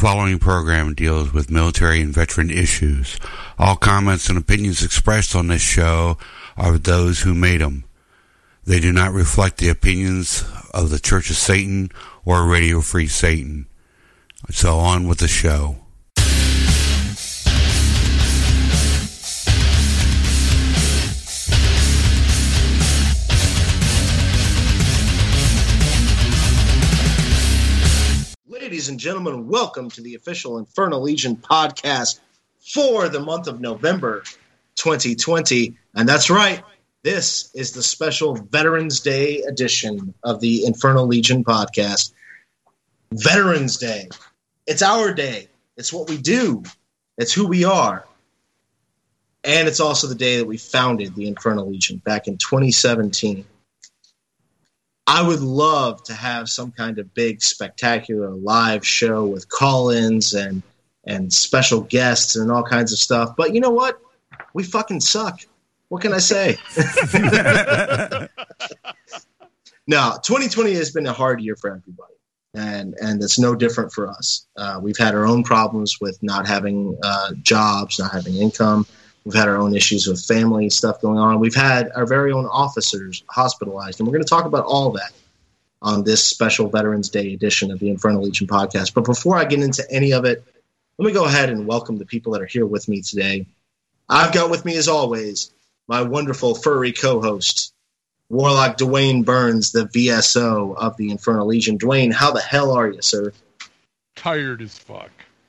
following program deals with military and veteran issues. All comments and opinions expressed on this show are those who made them. They do not reflect the opinions of the Church of Satan or Radio Free Satan. So on with the show. Ladies and gentlemen, welcome to the official Infernal Legion podcast for the month of November 2020. And that's right, this is the special Veterans Day edition of the Infernal Legion podcast. Veterans Day. It's our day. It's what we do. It's who we are. And it's also the day that we founded the Infernal Legion back in 2017. I would love to have some kind of big, spectacular live show with call-ins and special guests and all kinds of stuff. But you know what? We fucking suck. What can I say? No, 2020 has been a hard year for everybody. And it's no different for us. We've had our own problems with not having jobs, not having income. We've had our own issues with family stuff going on. We've had our very own officers hospitalized. And we're going to talk about all that on this special Veterans Day edition of the Infernal Legion podcast. But before I get into any of it, let me go ahead and welcome the people that are here with me today. I've got with me, as always, my wonderful furry co-host, Warlock Dwayne Burns, the VSO of the Infernal Legion. Dwayne, how the hell are you, sir? Tired as fuck.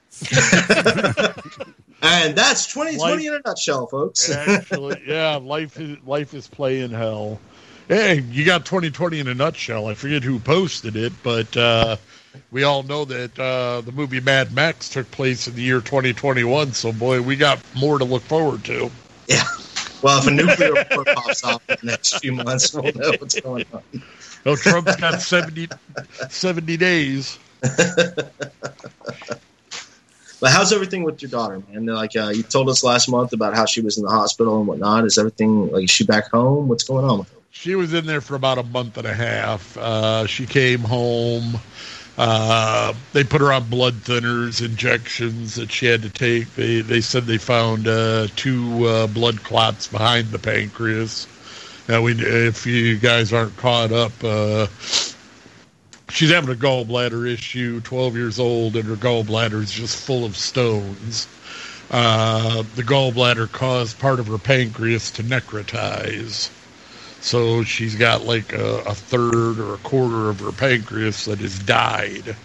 And that's 2020 in a nutshell, folks. Actually, yeah, life is playing hell. Hey, you got 2020 in a nutshell. I forget who posted it, but we all know that the movie Mad Max took place in the year 2021, so boy, we got more to look forward to. Yeah. Well, if a nuclear war pops off in the next few months, we'll know what's going on. Oh, Trump's got 70 days. But how's everything with your daughter, man? Like you told us last month about how she was in the hospital and whatnot. Is everything, like, is she back home? What's going on with her? She was in there for about a month and a half. She came home. They put her on blood thinners, injections that she had to take. They said they found 2 blood clots behind the pancreas. Now, if you guys aren't caught up, she's having a gallbladder issue, 12 years old, and her gallbladder is just full of stones. The gallbladder caused part of her pancreas to necrotize. So she's got like a third or a quarter of her pancreas that has died.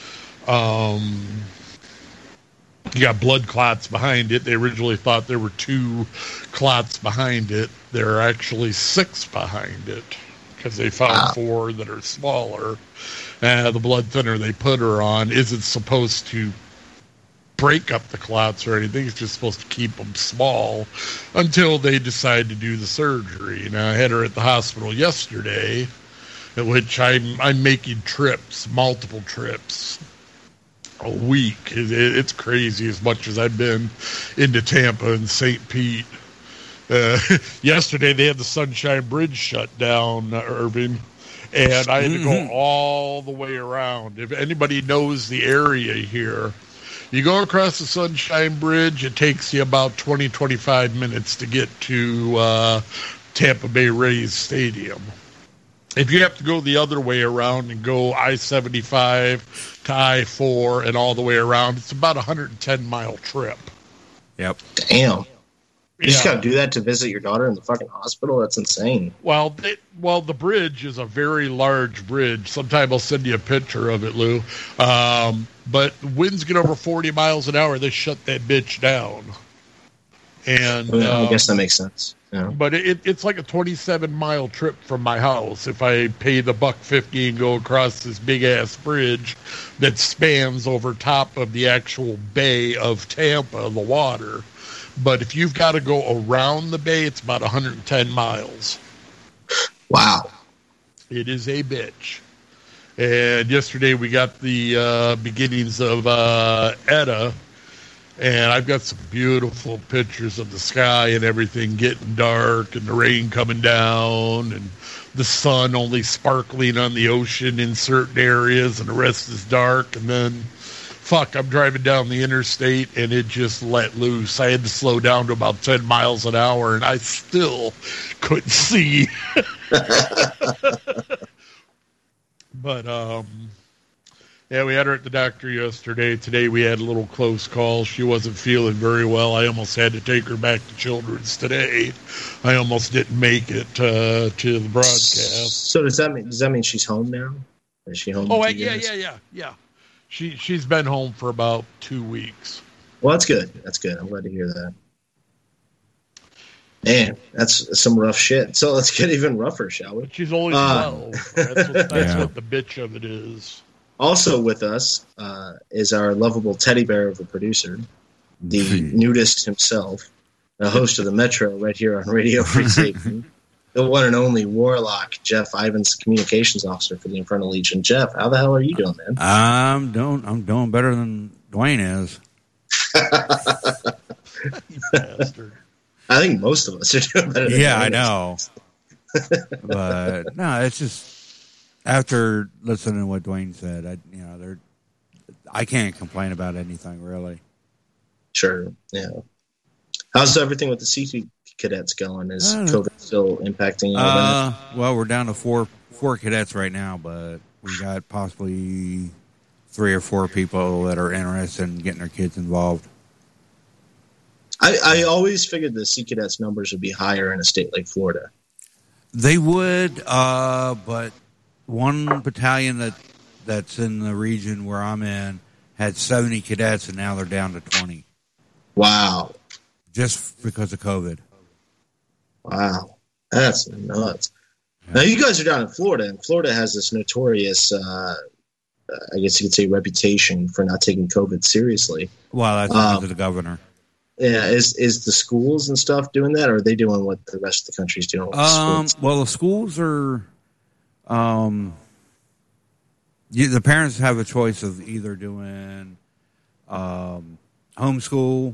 You got blood clots behind it. They originally thought there were 2 clots behind it. There are actually 6 behind it, because they found 4 that are smaller. The blood thinner they put her on isn't supposed to break up the clots or anything. It's just supposed to keep them small until they decide to do the surgery. Now, I had her at the hospital yesterday, at which I'm making trips, multiple trips a week. It's crazy as much as I've been into Tampa and St. Pete. Yesterday they had the Sunshine Bridge shut down, Irving, and I had to go all the way around. If anybody knows the area here, you go across the Sunshine Bridge, it takes you about 20-25 minutes to get to Tampa Bay Rays Stadium. If you have to go the other way around and go I-75 to I-4 and all the way around, it's about a 110-mile trip. Yep. Damn. You just got to do that to visit your daughter in the fucking hospital? That's insane. Well, the bridge is a very large bridge. Sometime I'll send you a picture of it, Lou. But winds get over 40 miles an hour, they shut that bitch down. And I guess that makes sense. Yeah. But it's like a 27-mile trip from my house if I pay the $150 and go across this big-ass bridge that spans over top of the actual bay of Tampa, the water. But if you've got to go around the bay, it's about 110 miles. Wow. It is a bitch. And yesterday we got the beginnings of Edda, and I've got some beautiful pictures of the sky and everything getting dark and the rain coming down and the sun only sparkling on the ocean in certain areas and the rest is dark. And then fuck, I'm driving down the interstate and it just let loose. I had to slow down to about 10 miles an hour and I still couldn't see. But, yeah, we had her at the doctor yesterday. Today we had a little close call. She wasn't feeling very well. I almost had to take her back to Children's today. I almost didn't make it to the broadcast. So does that mean she's home now? Is she home? Oh, yeah. She's been home for about 2 weeks. Well, that's good. I'm glad to hear that. Man, that's some rough shit. So let's get even rougher, shall we? She's only 12. That's what the bitch of it is. Also with us is our lovable teddy bear of a producer, the nudist himself, the host of the Metro right here on Radio Free Satan, the one and only Warlock, Jeff Ivins, communications officer for the Infernal Legion. Jeff, how the hell are you doing, man? I'm doing better than Dwayne is. You bastard. I think most of us are doing better than Dwayne. I know. But no, it's just after listening to what Dwayne said, I can't complain about anything really. Sure, yeah. How's everything with the Sea Cadets going? Is COVID still impacting all that? Well, we're down to four cadets right now, but we got possibly 3 or 4 people that are interested in getting their kids involved. I always figured the Sea Cadets numbers would be higher in a state like Florida. They would, but one battalion that's in the region where I'm in had 70 cadets, and now they're down to 20. Wow. Just because of COVID. Wow. That's nuts. Yeah. Now, you guys are down in Florida, and Florida has this notorious, I guess you could say, reputation for not taking COVID seriously. Well, that's because of the governor. Yeah, is the schools and stuff doing that, or are they doing what the rest of the country's doing with the schools? Well, the schools are... the parents have a choice of either doing homeschool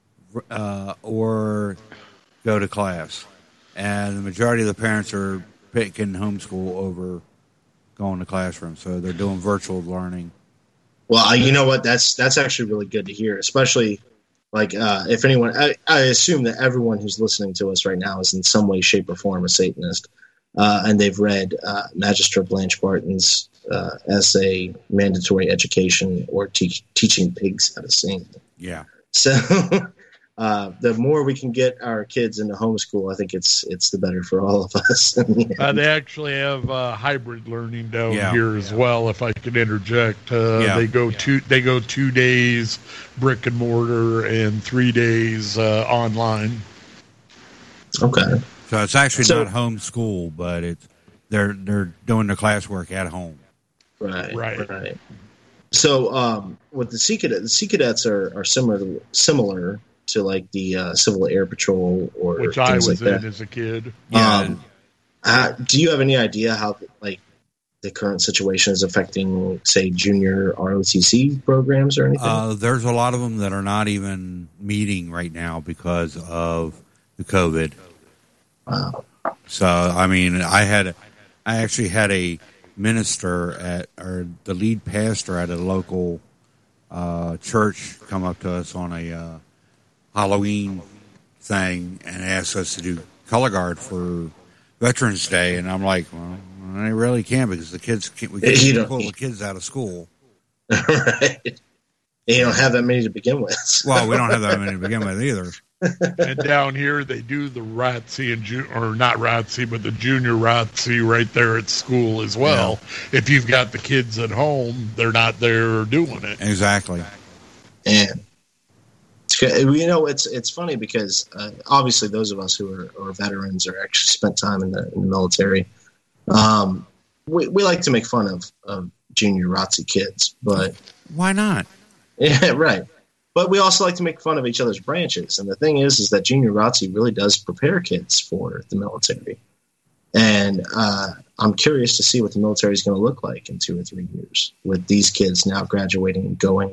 or go to class. And the majority of the parents are picking homeschool over going to classroom. So they're doing virtual learning. Well, you know what? That's actually really good to hear, especially like if anyone, I assume that everyone who's listening to us right now is in some way, shape, or form a Satanist. And they've read Magister Blanche Barton's essay, Mandatory Education or Teaching Pigs How to Sing. Yeah. So the more we can get our kids into homeschool, I think it's the better for all of us. They actually have hybrid learning down here as well, if I could interject. They go 2 days brick and mortar and 3 days online. Okay. So it's actually not homeschool, but they're doing their classwork at home. Right. So with the Sea Cadets are similar to like the Civil Air Patrol or which things I was like that. in as a kid. Yeah. Do you have any idea how like the current situation is affecting, say, junior ROTC programs or anything? There's a lot of them that are not even meeting right now because of the COVID. Wow. So, I mean, I actually had a minister the lead pastor at a local church come up to us on a Halloween thing and ask us to do color guard for Veterans Day, and I'm like, well, I really can't because we can't pull the kids out of school. Right. And you don't have that many to begin with. Well, we don't have that many to begin with either. And down here, they do the ROTC or not ROTC, but the junior ROTC right there at school as well. Yeah. If you've got the kids at home, they're not there doing it. Exactly. And it's funny because obviously those of us who are veterans or actually spent time in the military, we like to make fun of junior ROTC kids, but why not? Yeah, right. But we also like to make fun of each other's branches. And the thing is that junior ROTC really does prepare kids for the military. And I'm curious to see what the military is going to look like in 2 or 3 years with these kids now graduating and going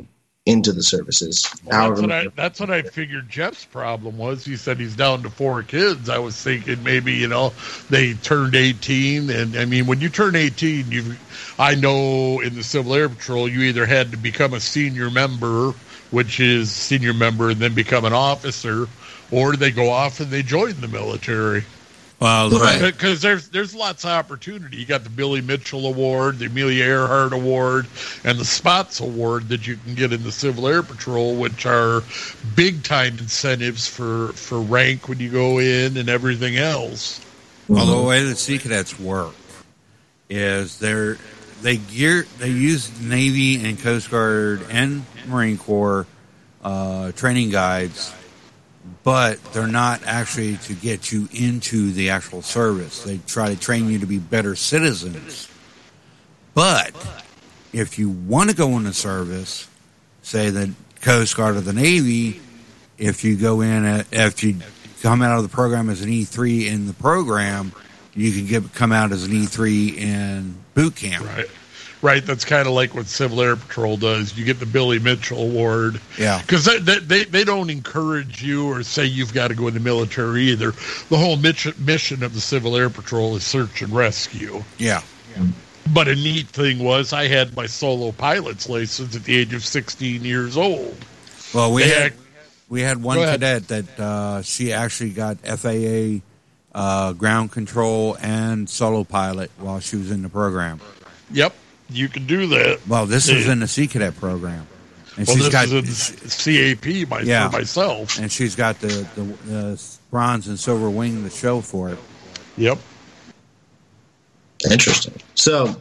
into the services. That's what I figured Jeff's problem was. He said he's down to 4 kids. I was thinking maybe, they turned 18. And, I mean, when you turn 18, I know in the Civil Air Patrol, you either had to become a senior member, which is senior member, and then become an officer, or they go off and they join the military. Well, because there's lots of opportunity. You got the Billy Mitchell Award, the Amelia Earhart Award, and the Spots Award that you can get in the Civil Air Patrol, which are big-time incentives for rank when you go in and everything else. Well, the way the Sea Cadets work is they use Navy and Coast Guard and Marine Corps training guides, but they're not actually to get you into the actual service. They try to train you to be better citizens. But if you want to go in the service, say the Coast Guard or the Navy, if you go in, if you come out of the program as an E3 in the program, you can come out as an E3 in boot camp. Right, that's kind of like what Civil Air Patrol does. You get the Billy Mitchell Award. Yeah. Because they don't encourage you or say you've got to go in the military either. The whole mission of the Civil Air Patrol is search and rescue. Yeah. But a neat thing was I had my solo pilot's license at the age of 16 years old. Well, we had one cadet that she actually got FAA ground control and solo pilot while she was in the program. Yep. You can do that. Well, this is in the Sea Cadet program. And this is in CAP for myself. And she's got the bronze and silver wing to show for it. Yep. Interesting. So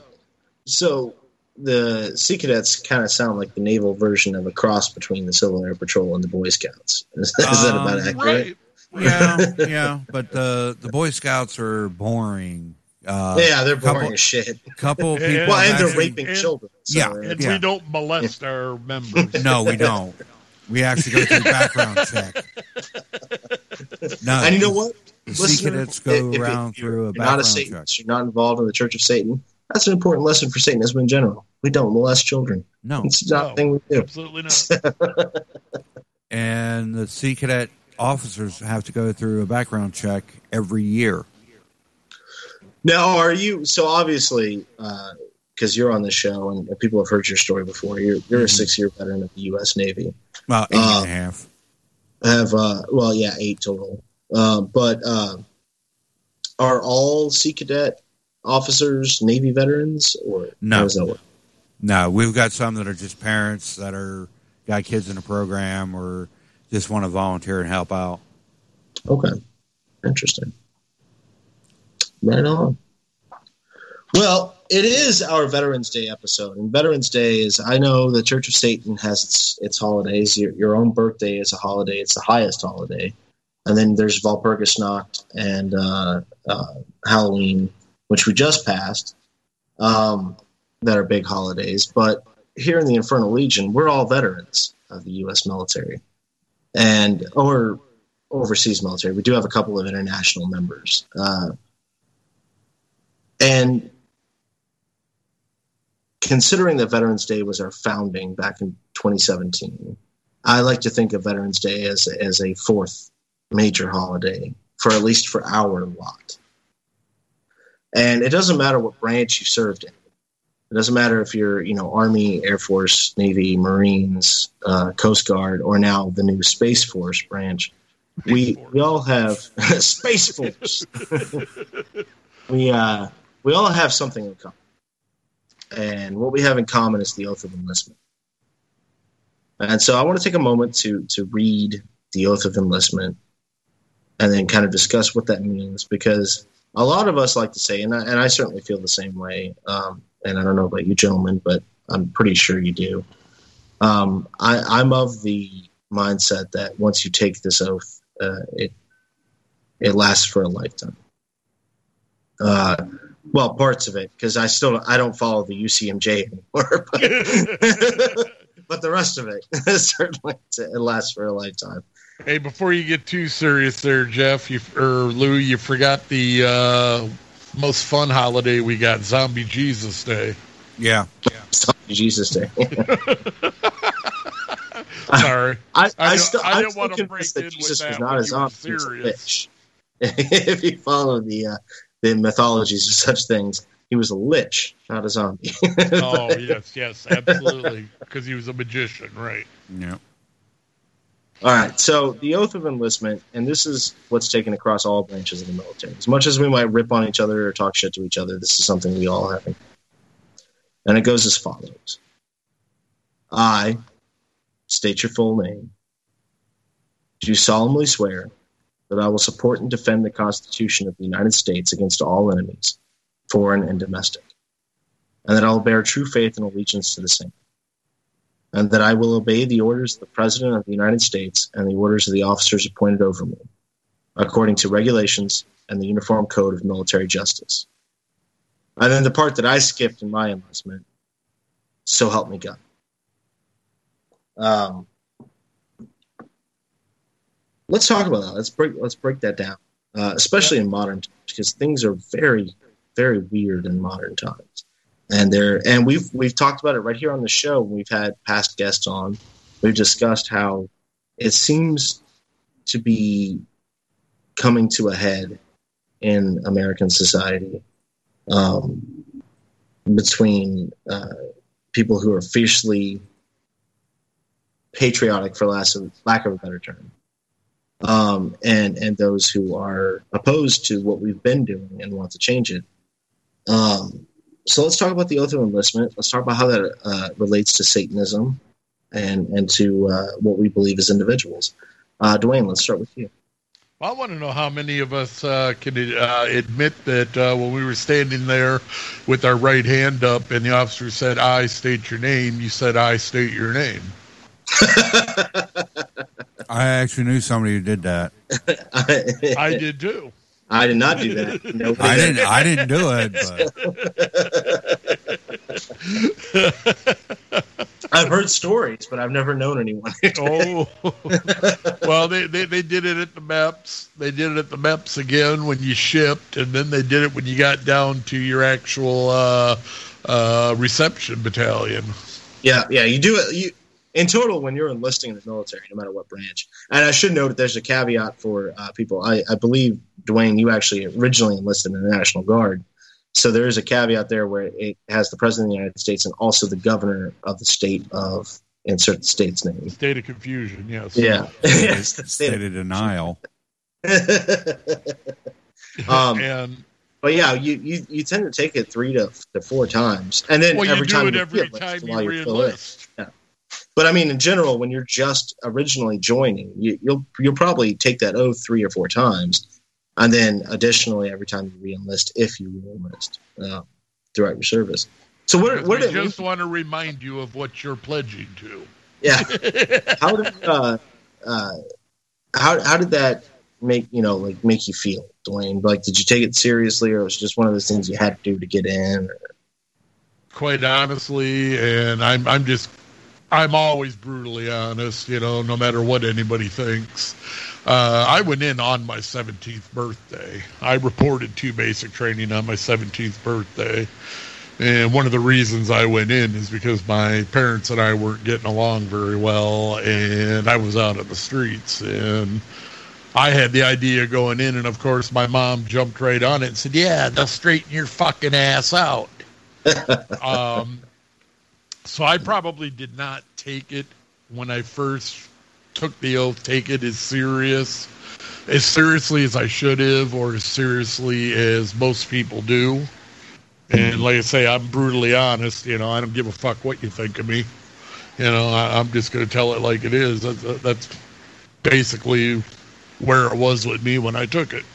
the Sea Cadets kind of sound like the naval version of a cross between the Civil Air Patrol and the Boy Scouts. Is that about accurate? Right. Yeah. But the Boy Scouts are boring. They're boring as shit. Couple people, and they're raping children. So, we don't molest our members. No, we don't. We actually go through background check. No, and you know what? The Sea Cadets go around through a background check. You're not involved in the Church of Satan. That's an important lesson for Satanism in general. We don't molest children. No, it's not a thing we do. Absolutely not. And the Sea Cadet officers have to go through a background check every year. Now, are you, so obviously, because you're on the show and people have heard your story before, you're a 6-year veteran of the U.S. Navy. Well, 8.5. I have, 8 total. But are all Sea Cadet officers Navy veterans, or no? How does that work? No, we've got some that are just parents that got kids in the program or just want to volunteer and help out. Okay, interesting. Right on. Well, it is our Veterans Day episode, and Veterans Day is, I know the Church of Satan has its holidays. Your own birthday is a holiday. It's the highest holiday. And then there's Walpurgisnacht and Halloween, which we just passed, that are big holidays. But here in the Infernal Legion, we're all veterans of the U.S. military or overseas military. We do have a couple of international members. And considering that Veterans Day was our founding back in 2017, I like to think of Veterans Day as a fourth major holiday, at least for our lot. And it doesn't matter what branch you served in. It doesn't matter if you're, Army, Air Force, Navy, Marines, Coast Guard, or now the new Space Force branch. We all have Space Force. We all have something in common. And what we have in common is the Oath of Enlistment. And so I want to take a moment to read the Oath of Enlistment and then kind of discuss what that means, because a lot of us like to say, and I certainly feel the same way, and I don't know about you gentlemen, but I'm pretty sure you do. I'm of the mindset that once you take this oath, it lasts for a lifetime. Well, parts of it, because I don't follow the UCMJ anymore, but the rest of it certainly it lasts for a lifetime. Hey, before you get too serious there, Jeff, Lou, you forgot the most fun holiday we got, Zombie Jesus Day. Yeah. Zombie Jesus Day. Sorry. I still want to break that in Jesus with was that not when a you were zombie. He was a serious. lich. If you follow the mythologies of such things, he was a lich, not a zombie. Oh, yes, absolutely. Because he was a magician, right? Yeah. All right, so the oath of enlistment, and this is what's taken across all branches of the military. As much as we might rip on each other or talk shit to each other, this is something we all have. And it goes as follows. I state your full name. Do solemnly swear that I will support and defend the Constitution of the United States against all enemies, foreign and domestic, and that I will bear true faith and allegiance to the same, and that I will obey the orders of the President of the United States and the orders of the officers appointed over me, according to regulations and the Uniform Code of Military Justice. And then the part that I skipped in my enlistment, so help me God. Let's talk about that. Let's break that down, especially in modern times, because things are very, very weird in modern times. And we've talked about it right here on the show. We've had past guests on. We've discussed how it seems to be coming to a head in American society between people who are fiercely patriotic, for lack of a better term, and those who are opposed to what we've been doing and want to change it. So let's talk about the oath of enlistment. Let's talk about how that relates to Satanism and to what we believe as individuals. Dwayne, let's start with you. Well, I want to know how many of us can admit that when we were standing there with our right hand up and the officer said, "I state your name," you said, "I state your name." I actually knew somebody who did that. I did too. I did not do that. Nobody I didn't do it, but I've heard stories, but I've never known anyone. Oh, well, they did it at the MEPS. They did it at the MEPS again when you shipped, and then they did it when you got down to your actual reception battalion. Yeah, you do it. In total, when you're enlisting in the military, no matter what branch. And I should note that there's a caveat for people. I believe, Dwayne, you actually originally enlisted in the National Guard. So there is a caveat there where it has the President of the United States and also the governor of the state of, insert the state's name. State of confusion, yes. Yeah. Yes, the state of denial. But yeah, you tend to take it 3 to 4 times. And then every time you re-enlist. Yeah. But I mean, in general, when you're just originally joining, you'll probably take that oath 3 or 4 times, and then additionally every time you re-enlist, if you re-enlist throughout your service. So what I just want to remind you of what you're pledging to. Yeah. How did that make you feel, Dwayne? Like, did you take it seriously, or was it just one of those things you had to do to get in? Or? Quite honestly, and I'm always brutally honest, no matter what anybody thinks. I went in on my 17th birthday. I reported to basic training on my 17th birthday. And one of the reasons I went in is because my parents and I weren't getting along very well, and I was out on the streets. And I had the idea going in, and of course my mom jumped right on it and said, "Yeah, they'll straighten your fucking ass out." So I probably did not take it when I first took the oath, take it as seriously as I should have, or as seriously as most people do. And like I say, I'm brutally honest. I don't give a fuck what you think of me. I'm just going to tell it like it is. That's basically where it was with me when I took it.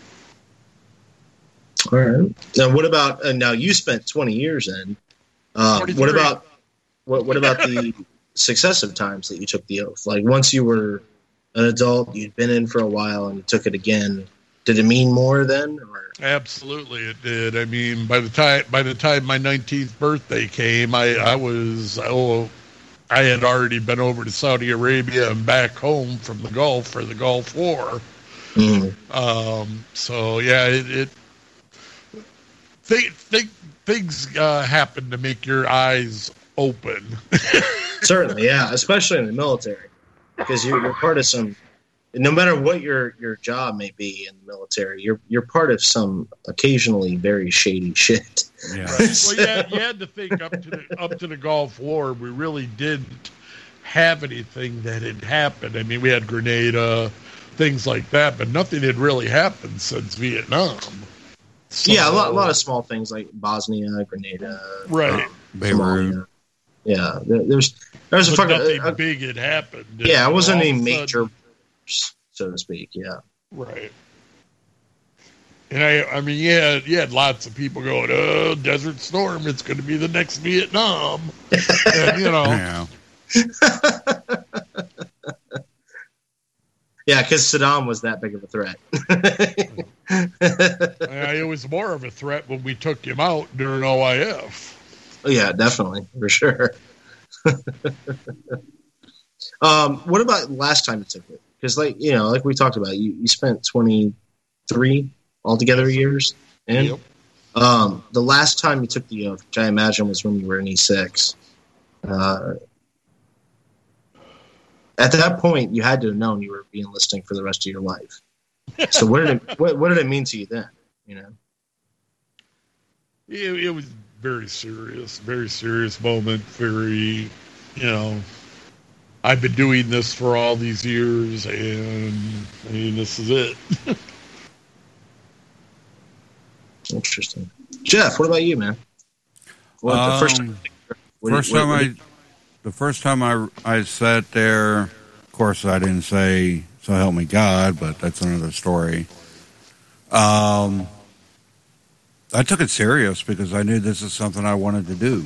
All right. Now, what about now? You spent 20 years in. What about the successive times that you took the oath? Like, once you were an adult, you'd been in for a while, and you took it again. Did it mean more then? Or? Absolutely, it did. I mean, by the time my 19th birthday came, I had already been over to Saudi Arabia and back home from the Gulf for the Gulf War. Mm-hmm. So yeah, things happen to make your eyes open. Certainly, yeah, especially in the military, because you're part of some. No matter what your job may be in the military, you're part of some occasionally very shady shit. Yeah. Right. Well, you had to think up to the Gulf War, we really didn't have anything that had happened. I mean, we had Grenada, things like that, but nothing had really happened since Vietnam. So, yeah, a lot of small things like Bosnia, Grenada, right, Beirut. Yeah, there's a fucking nothing big had happened. Yeah, it wasn't any major, so to speak. Yeah, right. And I mean, you had lots of people going, "Oh, Desert Storm, it's going to be the next Vietnam," and, you know. Yeah. Yeah, because Saddam was that big of a threat. It was more of a threat when we took him out during OIF. Oh, yeah, definitely, for sure. What about last time you took it? Because, like we talked about, you spent 23 altogether years in. Yep. The last time you took the oath, which I imagine was when you were in E6. At that point, you had to have known you were enlisting for the rest of your life. So what did it mean to you then? It was very serious moment. Very, I've been doing this for all these years, and I mean, this is it. Interesting, Jeff. What about you, man? Well, the first time I sat there, of course, I didn't say, "So help me God," but that's another story. I took it serious because I knew this is something I wanted to do.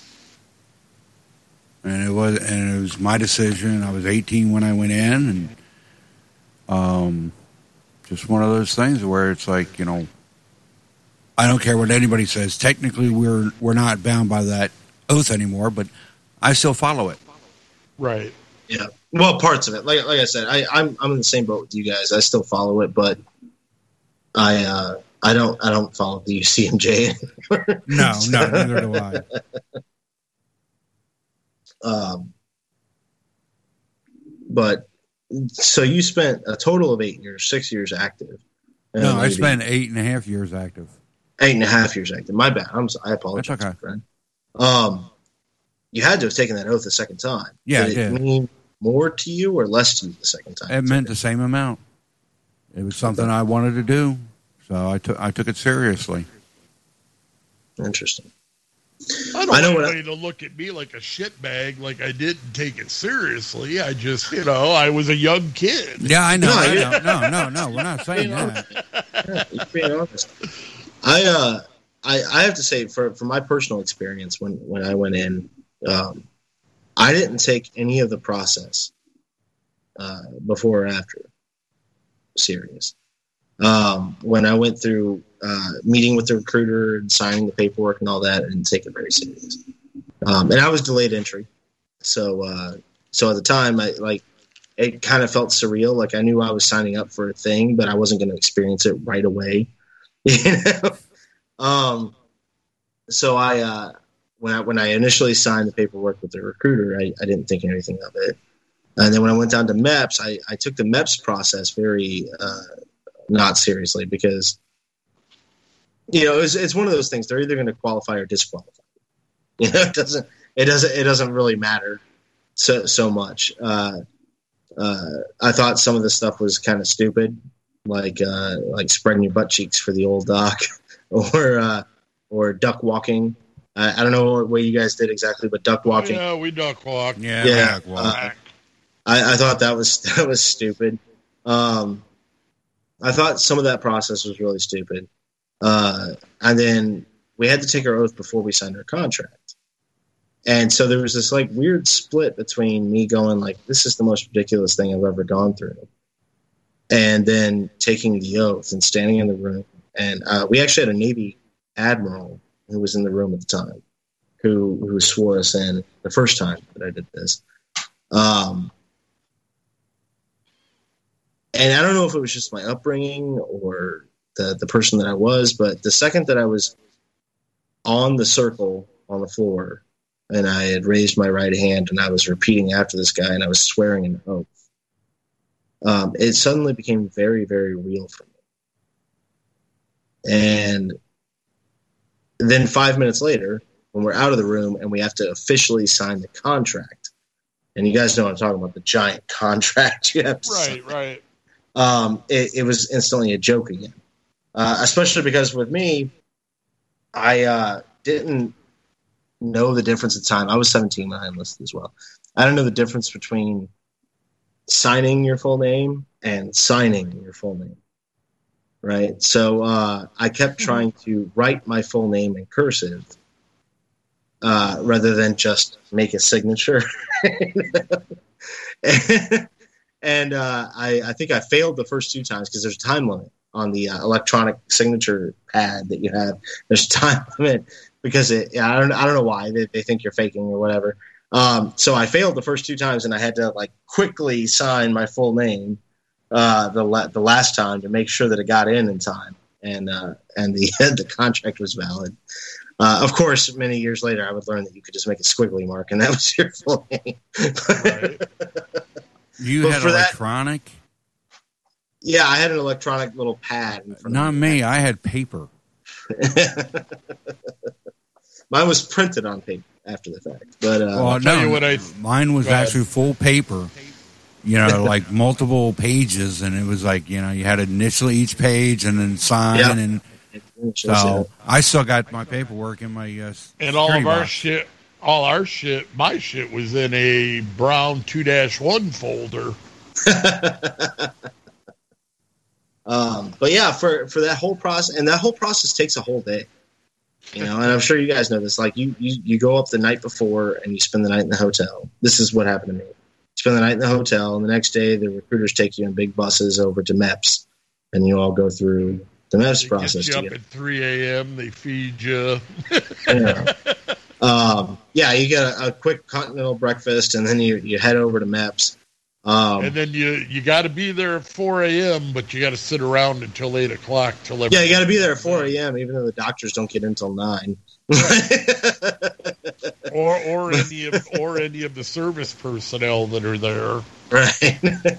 And it was my decision. I was 18 when I went in, and just one of those things where it's like, I don't care what anybody says. Technically, we're not bound by that oath anymore, but I still follow it. Right. Yeah. Well, parts of it. Like I said, I'm in the same boat with you guys. I still follow it, but I don't follow the UCMJ anymore. No, neither do I. But so you spent a total of 6 years active. No, I spent 8.5 years active. 8.5 years active. My bad. I apologize, That's okay. friend. You had to have taken that oath a second time. Yeah, did it mean more to you or less to you the second time? It meant the same amount. It was something I wanted to do, so I took it seriously. Interesting. I don't want anybody to look at me like a shitbag, like I didn't take it seriously. I just, I was a young kid. Yeah, I know. No, we're not saying that. Yeah, you're being honest. I have to say, for my personal experience, when I went in, I didn't take any of the process before or after serious. When I went through meeting with the recruiter and signing the paperwork and all that, I didn't take it very serious. And I was delayed entry, so at the time, it kind of felt surreal. Like I knew I was signing up for a thing, but I wasn't going to experience it right away. So when I initially signed the paperwork with the recruiter, I didn't think anything of it. And then when I went down to MEPS, I took the MEPS process very not seriously because it's one of those things. They're either going to qualify or disqualify. It doesn't really matter so much. I thought some of the stuff was kind of stupid, like spreading your butt cheeks for the old doc, or duck walking. I don't know what you guys did exactly, but duck walking. Yeah, we duck walk. Yeah. Duck walk. I thought that was stupid. I thought some of that process was really stupid. And then we had to take our oath before we signed our contract. And so there was this weird split between me going this is the most ridiculous thing I've ever gone through, and then taking the oath and standing in the room. And we actually had a Navy admiral who was in the room at the time who swore us in the first time that I did this. And I don't know if it was just my upbringing or the person that I was, but the second that I was on the circle on the floor, and I had raised my right hand, and I was repeating after this guy, and I was swearing an oath. It suddenly became very, very real for me. And then 5 minutes later, when we're out of the room and we have to officially sign the contract, and you guys know what I'm talking about, the giant contract you have to sign. Right. It was instantly a joke again. Especially because with me, I didn't know the difference at the time. I was 17 when I enlisted as well. I didn't know the difference between signing your full name and signing your full name. Right? So I kept trying to write my full name in cursive rather than just make a signature. And I think I failed the first 2 times because there's a time limit on the electronic signature pad that you have. There's a time limit because I don't know why they think you're faking or whatever. So I failed the first 2 times, and I had to like quickly sign my full name the last time to make sure that it got in time, and the contract was valid. Of course, many years later, I would learn that you could just make a squiggly mark, and that was your full name. Right. You had electronic? Yeah, I had an electronic little pad. Not me. I had paper. Mine was printed on paper after the fact. But mine was actually full paper. Like multiple pages, and it was like, you had to initial each page and then sign. Yep. And so I still got my paperwork in my and all of our shit. All our shit, my shit was in a brown 2-1 folder. But yeah, for that whole process, and that whole process takes a whole day, and I'm sure you guys know this. Like you go up the night before and you spend the night in the hotel. This is what happened to me. Spend the night in the hotel, and the next day the recruiters take you in big buses over to MEPS, and you all go through the MEPS process. Get you up at 3 a.m. They feed you. You get a quick continental breakfast, and then you head over to MEPS. And then you got to be there at 4 a.m., but you got to sit around until 8 o'clock. You got to be there at 4 a.m., even though the doctors don't get in until 9. or any of the service personnel that are there. Right.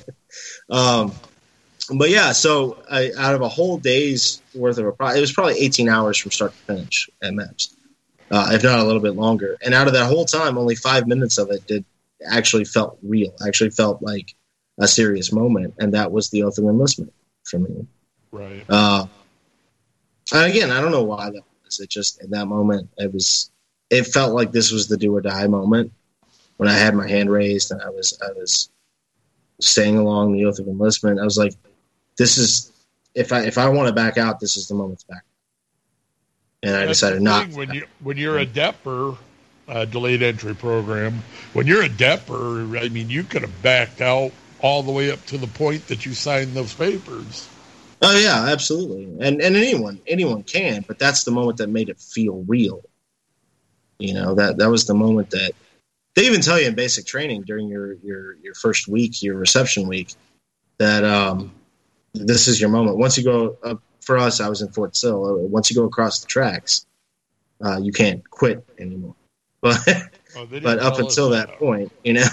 But yeah, so out of a whole day's worth of it was probably 18 hours from start to finish at MEPS. If not a little bit longer. And out of that whole time, only 5 minutes of it actually felt real, actually felt like a serious moment. And that was the oath of enlistment for me. Right. And again, I don't know why that was. It just, in that moment, it felt like this was the do or die moment when I had my hand raised and I was staying along the oath of enlistment. I was like, this is, if I want to back out, this is the moment to back out. And I decided not. When you're a DEPR, delayed entry program, when you're a DEPR, I mean, you could have backed out all the way up to the point that you signed those papers. Oh yeah, absolutely. And anyone can, but that's the moment that made it feel real. That was the moment that they even tell you in basic training during your first week, your reception week, that this is your moment. Once you go up. For us, I was in Fort Sill. Once you go across the tracks, you can't quit anymore. But up until that point,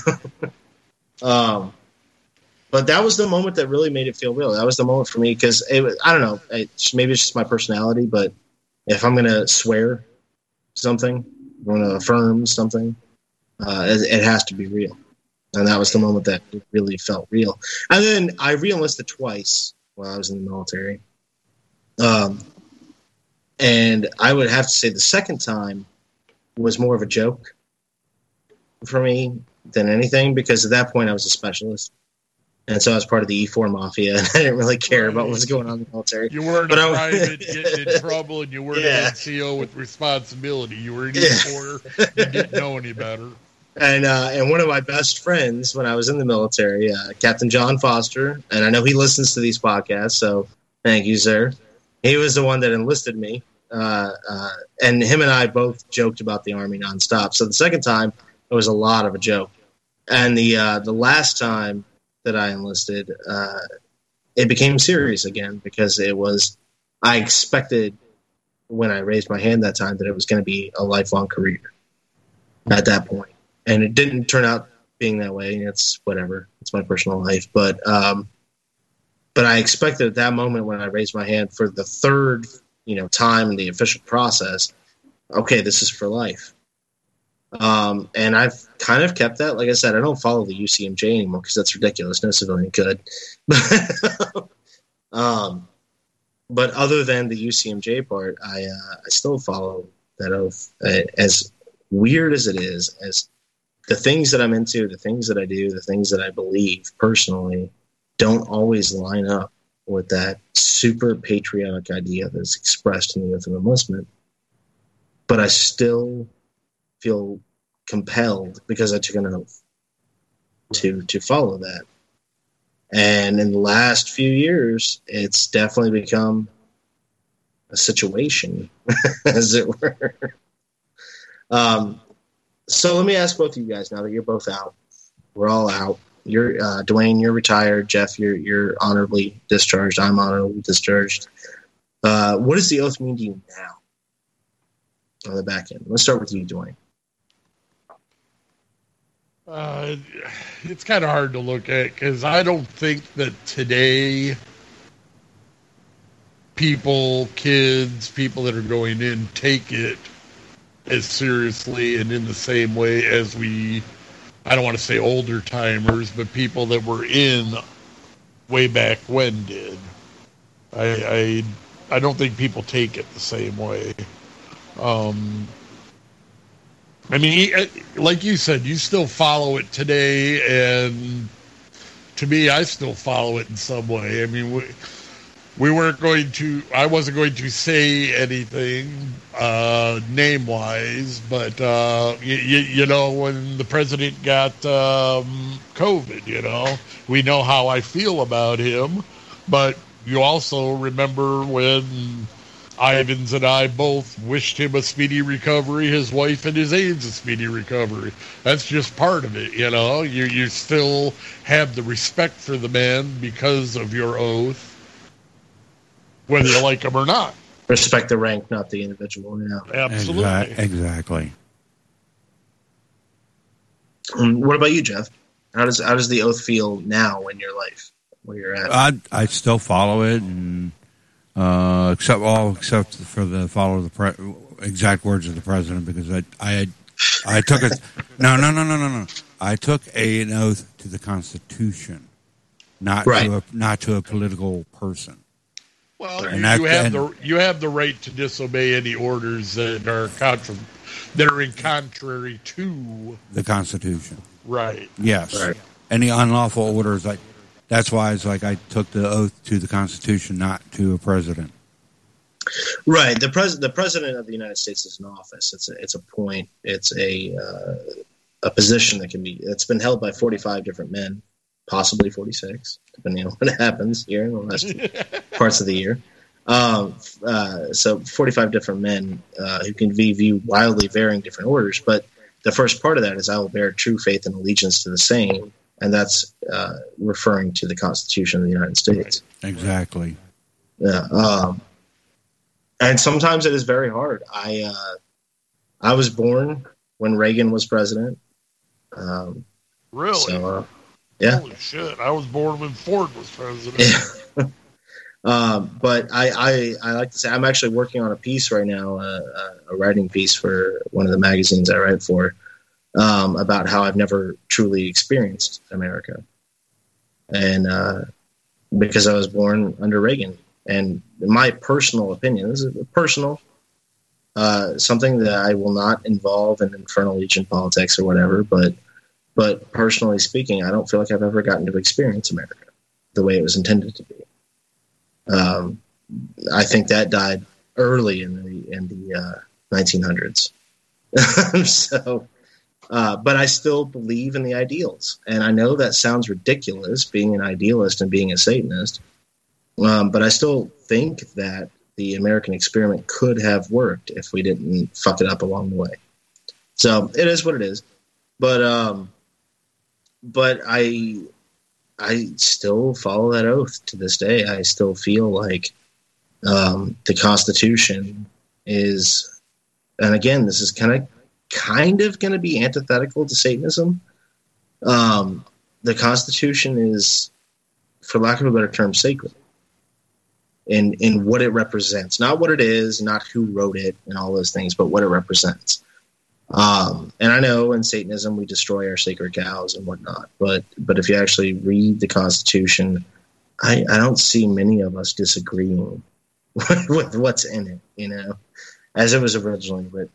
but that was the moment that really made it feel real. That was the moment for me because I don't know. Maybe it's just my personality, but if I'm going to swear something, I'm going to affirm something, it has to be real. And that was the moment that it really felt real. And then I re-enlisted twice while I was in the military. And I would have to say the second time was more of a joke for me than anything, because at that point I was a specialist. And so I was part of the E4 Mafia, and I didn't really care about what was going on in the military. You weren't a private getting in trouble, and you weren't an NCO with responsibility. You were an E4. You didn't know any better. And one of my best friends when I was in the military, Captain John Foster, and I know he listens to these podcasts, so thank you, sir. He was the one that enlisted me, and him and I both joked about the Army nonstop. So the second time, it was a lot of a joke. And the last time that I enlisted, it became serious again, because I expected when I raised my hand that time that it was going to be a lifelong career. at that point. And it didn't turn out being that way. It's whatever. It's my personal life. But I expected at that moment when I raised my hand for the third, time in the official process, okay, this is for life. And I've kind of kept that. Like I said, I don't follow the UCMJ anymore because that's ridiculous. No civilian could. But other than the UCMJ part, I still follow that oath. As weird as it is, as the things that I'm into, the things that I do, the things that I believe personally don't always line up with that super patriotic idea that's expressed in the Oath of Enlistment. But I still feel compelled because I took an oath to follow that. And in the last few years, it's definitely become a situation, as it were. So let me ask both of you guys, now that you're both out, we're all out. You're Dwayne, you're retired. Jeff, you're honorably discharged. I'm honorably discharged. What does the oath mean to you now on the back end? Let's start with you, Dwayne. It's kind of hard to look at because I don't think that today kids, people that are going in, take it as seriously and in the same way as I don't want to say older timers, but people that were in way back when did. I don't think people take it the same way. I mean, like you said, you still follow it today, and to me, I still follow it in some way. I mean, I wasn't going to say anything name-wise, but, when the president got COVID, we know how I feel about him, but you also remember when Ivans and I both wished him a speedy recovery, his wife and his aides a speedy recovery. That's just part of it, You still have the respect for the man because of your oath, whether you like him or not. Respect the rank, not the individual. Yeah, absolutely. Exactly. What about you, Jeff? How does the oath feel now in your life, where you're at? I still follow it, and except for the follow the exact words of the president, because I took it. No. I took an oath to the Constitution, not to a political person. Well, you have the right to disobey any orders that are contrary to the Constitution. Right. Yes. Right. Any unlawful orders, that's why it's like I took the oath to the Constitution, not to a president. Right. The president of the United States is an office. It's a point. It's a position that it's been held by 45 different men. Possibly 46, depending on what happens here in the last parts of the year. So 45 different men who can view wildly varying different orders. But the first part of that is I will bear true faith and allegiance to the same, and that's referring to the Constitution of the United States. Exactly. Yeah. And sometimes it is very hard. I was born when Reagan was president. Really? So, yeah. Holy shit! I was born when Ford was president. Yeah. But I like to say I'm actually working on a piece right now, a writing piece for one of the magazines I write for, about how I've never truly experienced America, and because I was born under Reagan, and in my personal opinion, this is personal, something that I will not involve in Infernal Legion politics or whatever, but personally speaking, I don't feel like I've ever gotten to experience America the way it was intended to be. I think that died early in the 1900s. So, but I still believe in the ideals, and I know that sounds ridiculous, being an idealist and being a Satanist. But I still think that the American experiment could have worked if we didn't fuck it up along the way. So it is what it is. But I still follow that oath to this day. I still feel like the Constitution is, and again, this is kind of kind of going to be antithetical to Satanism. The Constitution is, for lack of a better term, sacred in what it represents. Not what it is, not who wrote it, and all those things, but what it represents. And I know in Satanism we destroy our sacred cows and whatnot, but if you actually read the Constitution, I don't see many of us disagreeing with what's in it, you know, as it was originally written.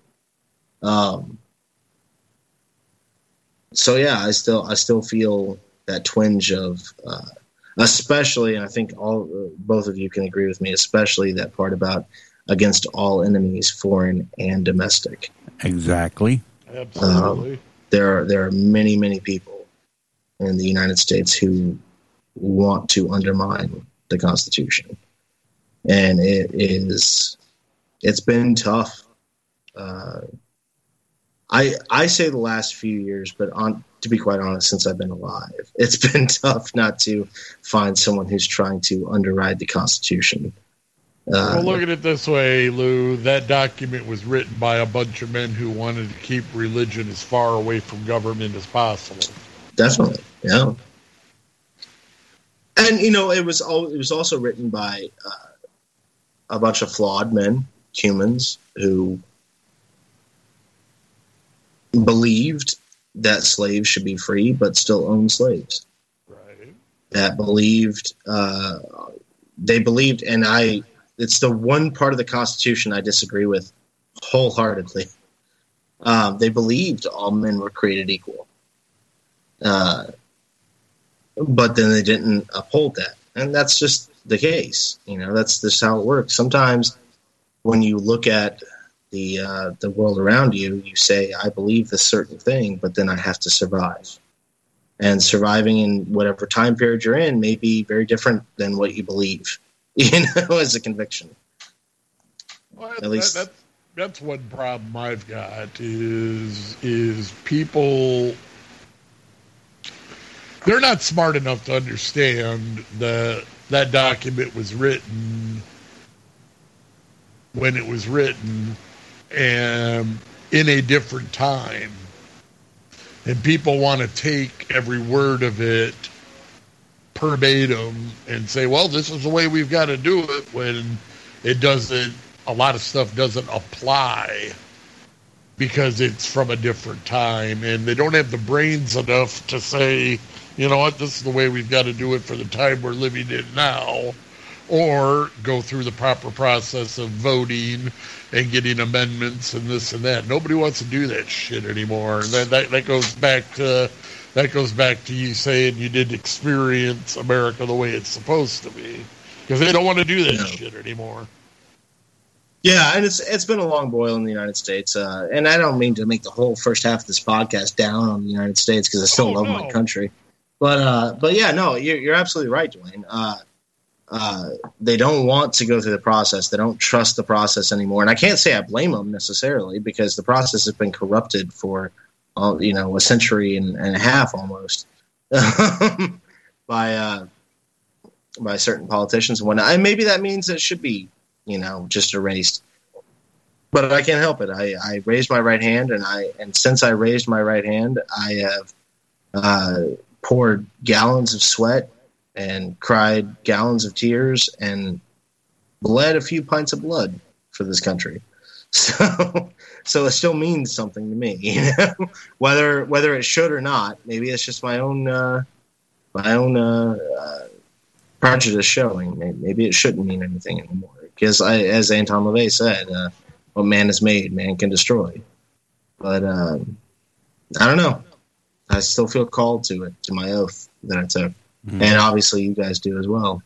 So yeah, I still feel that twinge of, especially, and I think both of you can agree with me, especially that part about against all enemies, foreign and domestic. Exactly. Absolutely. There are many, many people in the United States who want to undermine the Constitution, and it's been tough. I say the last few years, but to be quite honest, since I've been alive, it's been tough not to find someone who's trying to underride the Constitution. Well, look at it this way, Lou. That document was written by a bunch of men who wanted to keep religion as far away from government as possible. Definitely, yeah. And you know, it was also written by a bunch of flawed men, humans, who believed that slaves should be free, but still own slaves. Right. That believed, they believed, and it's the one part of the Constitution I disagree with wholeheartedly. They believed all men were created equal. But then they didn't uphold that. And that's just the case. You know, that's just how it works. Sometimes when you look at the world around you, you say, I believe this certain thing, but then I have to survive. And surviving in whatever time period you're in may be very different than what you believe, you know, as a conviction. Well, at least that's one problem I've got is people, they're not smart enough to understand that document was written when it was written and in a different time. And people want to take every word of it verbatim and say, well, this is the way we've got to do it, when it doesn't, a lot of stuff doesn't apply because it's from a different time. And they don't have the brains enough to say, you know what, this is the way we've got to do it for the time we're living in now, or go through the proper process of voting and getting amendments and this and that. Nobody wants to do that shit anymore. That goes back to you saying you didn't experience America the way it's supposed to be, because they don't want to do that shit anymore. Yeah, and it's been a long boil in the United States, and I don't mean to make the whole first half of this podcast down on the United States, because I still love my country. But yeah, no, you're absolutely right, Dwayne. They don't want to go through the process. They don't trust the process anymore. And I can't say I blame them necessarily, because the process has been corrupted for, a century and a half almost by certain politicians and whatnot. And maybe that means it should be, just erased. But I can't help it. I raised my right hand, and since I raised my right hand, I have poured gallons of sweat and cried gallons of tears and bled a few pints of blood for this country. So it still means something to me, whether it should or not. Maybe it's just my own prejudice showing. Maybe it shouldn't mean anything anymore, because as Anton LaVey said, what man has made, man can destroy. But I don't know. I still feel called to it, to my oath that I took. Mm-hmm. And obviously you guys do as well.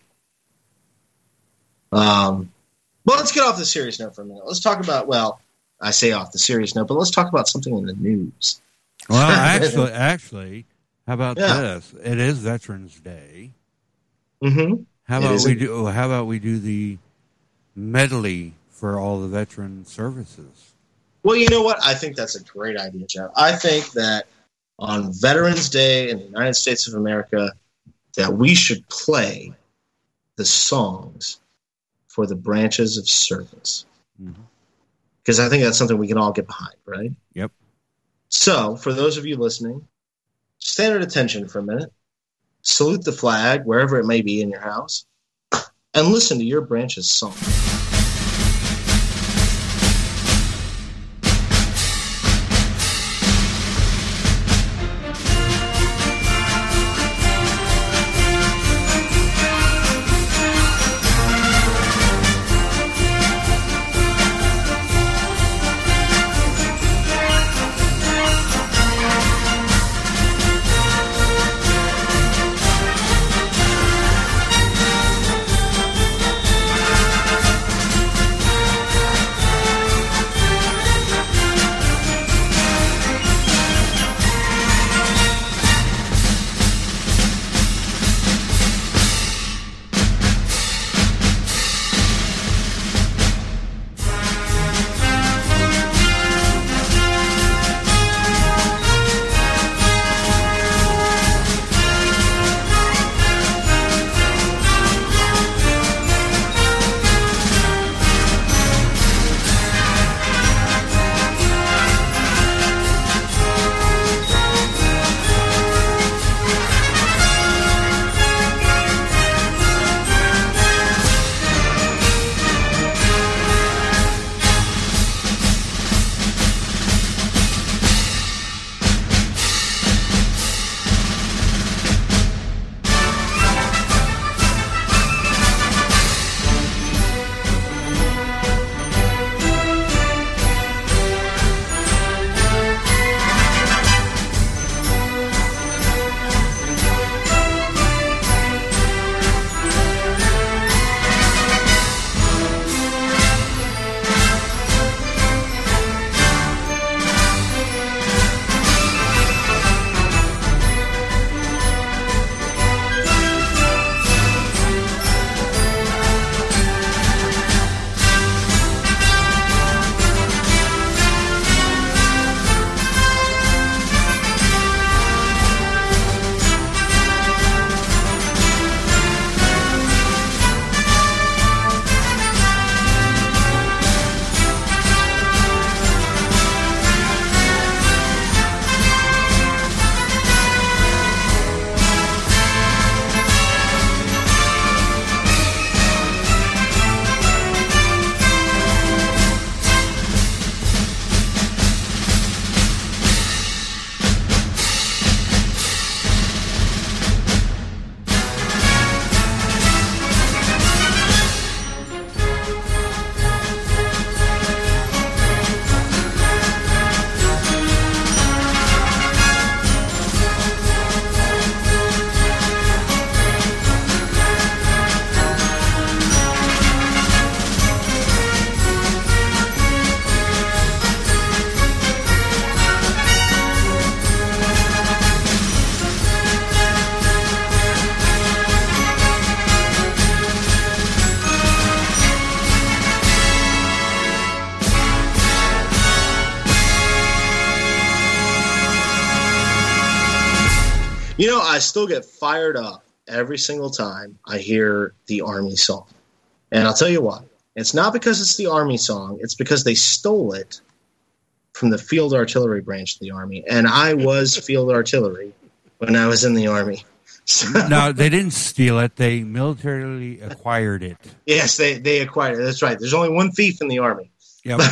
Well, let's get off the serious note for a minute. Let's talk about, I say off the serious note, but let's talk about something in the news. Well, actually, how about this? It is Veterans Day. Mm-hmm. How about we do the medley for all the veteran services? Well, you know what? I think that's a great idea, Jeff. I think that on Veterans Day in the United States of America, that we should play the songs for the branches of service. Because I think that's something we can all get behind, right? Yep. So, for those of you listening, stand at attention for a minute, salute the flag wherever it may be in your house, and listen to your branch's song. You know, I still get fired up every single time I hear the Army song. And I'll tell you why. It's not because it's the Army song. It's because they stole it from the Field Artillery branch of the Army. And I was Field Artillery when I was in the Army. So, no, they didn't steal it. They militarily acquired it. Yes, they acquired it. That's right. There's only one thief in the Army. Yep.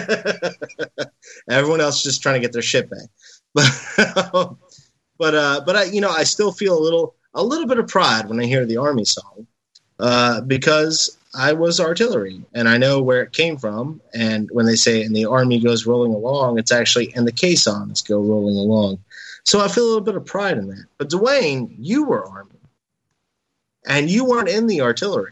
Everyone else is just trying to get their shit back. But I still feel a little bit of pride when I hear the Army song, because I was artillery and I know where it came from. And when they say "and the Army goes rolling along," it's actually "and the caissons go rolling along." So I feel a little bit of pride in that. But Dwayne, you were Army, and you weren't in the artillery.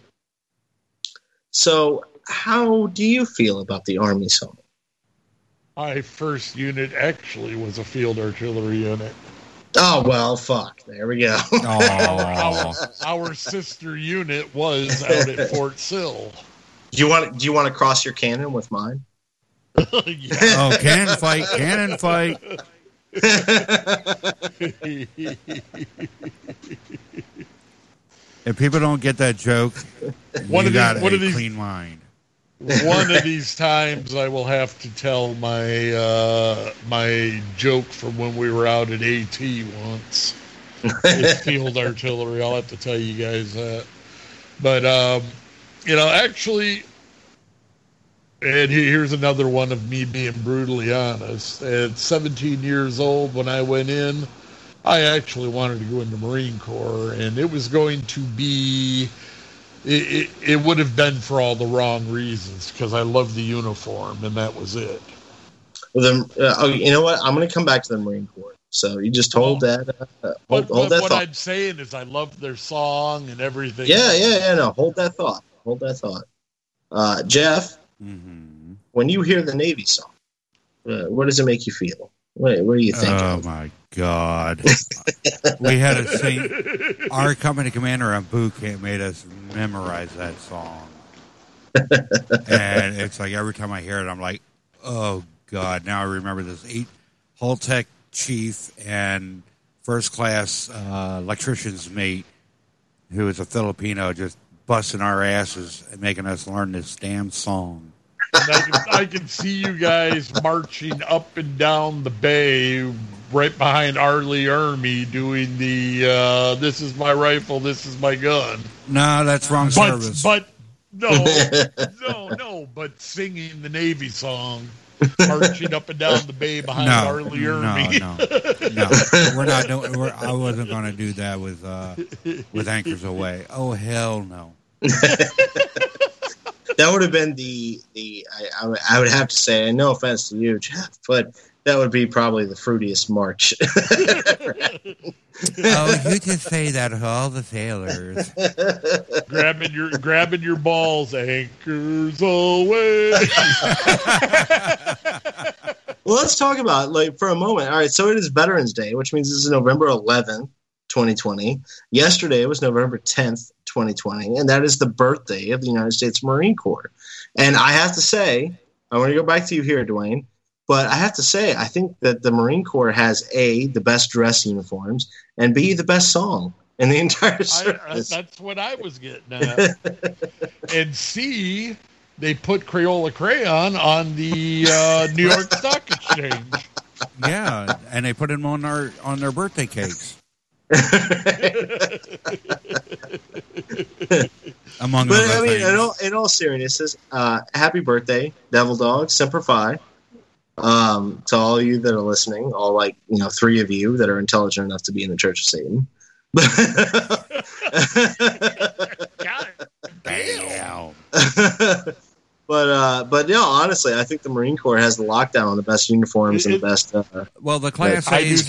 So how do you feel about the Army song? My first unit actually was a field artillery unit. Oh, well, fuck. There we go. Our sister unit was out at Fort Sill. Do you want to cross your cannon with mine? Yeah. Oh, cannon fight. If people don't get that joke, you got a clean mind. One of these times, I will have to tell my joke from when we were out at AT once. With field artillery, I'll have to tell you guys that. But actually, and here's another one of me being brutally honest. At 17 years old, when I went in, I actually wanted to go into Marine Corps, and it was going to be. It would have been for all the wrong reasons, because I loved the uniform, and that was it. Well, then, you know what? I'm going to come back to the Marine Corps. So you just hold that. Hold that what thought. I'm saying is, I loved their song and everything. Yeah. No, hold that thought. Jeff, when you hear the Navy song, what does it make you feel? What do you think? Oh my God! We had to sing. Our company commander on boot camp made us memorize that song, and it's like every time I hear it, I'm like, "Oh God!" Now I remember this Holtec chief and first class electrician's mate, who was a Filipino, just busting our asses and making us learn this damn song. And I can see you guys marching up and down the bay right behind Arlie Army doing the this is my rifle, this is my gun. No, that's wrong service. But but singing the Navy song, marching up and down the bay behind Arlie Army. No, we're not doing. I wasn't going to do that with Anchors Away. Oh hell no. That would have been I would have to say, and no offense to you, Jeff, but that would be probably the fruitiest march. Oh, you just say that to all the sailors. grabbing your balls, Anchors Away. Well, let's talk about for a moment. All right, so it is Veterans Day, which means this is November 11th, 2020. Yesterday was November 10th, 2020, and that is the birthday of the United States Marine Corps. And I have to say, I want to go back to you here, Dwayne, but I have to say, I think that the Marine Corps has A, the best dress uniforms, and B, the best song in the entire service. That's what I was getting at. And C, they put Crayola Crayon on the New York Stock Exchange. Yeah, and they put them on their birthday cakes. Among but other I mean, things. in all seriousness, happy birthday, Devil Dog, Semper Fi, to all of you that are listening, all three of you that are intelligent enough to be in the Church of Satan. God damn. But no, honestly, I think the Marine Corps has the lockdown on the best uniforms and the best. Well, the Class A's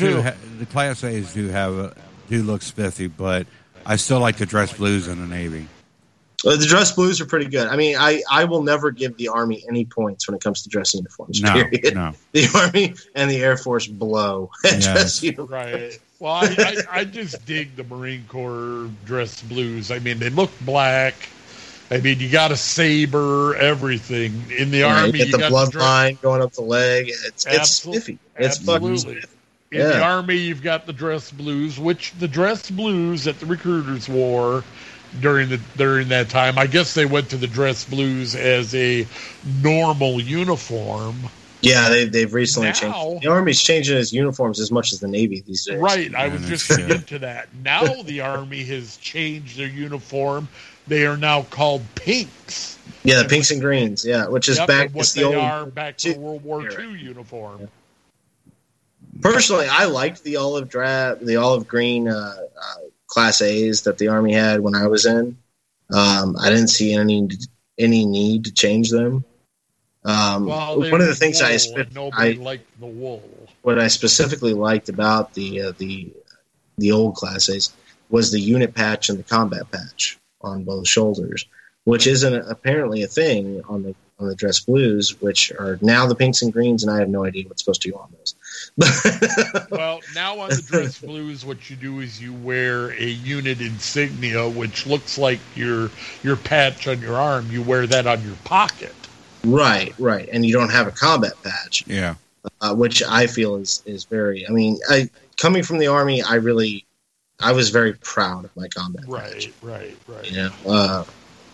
do look spiffy, but I still like the dress blues in the Navy. The dress blues are pretty good. I mean, I will never give the Army any points when it comes to dress uniforms. No. The Army and the Air Force blow at dress uniforms. Right. Well, I just dig the Marine Corps dress blues. I mean, they look black. I mean, you got a saber, everything. In the Army, you got the bloodline going up the leg. It's spiffy. It's fucking spiffy. In the Army, you've got the dress blues, which the dress blues that the recruiters wore during that time. I guess they went to the dress blues as a normal uniform. Yeah, they've recently changed. The Army's changing its uniforms as much as the Navy these days. Right, I was just going to get to that. Now the Army has changed their uniform. They are now called pinks. Yeah, the pinks and greens. Yeah, which is back to World War II uniform. Yeah. Personally, I liked the olive green Class A's that the Army had when I was in. I didn't see any need to change them. One of the things nobody liked the wool. What I specifically liked about the old Class A's was the unit patch and the combat patch on both shoulders, which isn't apparently a thing on the dress blues, which are now the pinks and greens, and I have no idea what's supposed to go on those. Well, now on the dress blues, what you do is you wear a unit insignia, which looks like your patch on your arm. You wear that on your pocket. Right, and you don't have a combat patch. Yeah, which I feel is very. I mean, coming from the Army, I was very proud of my combat patch. Right. You know,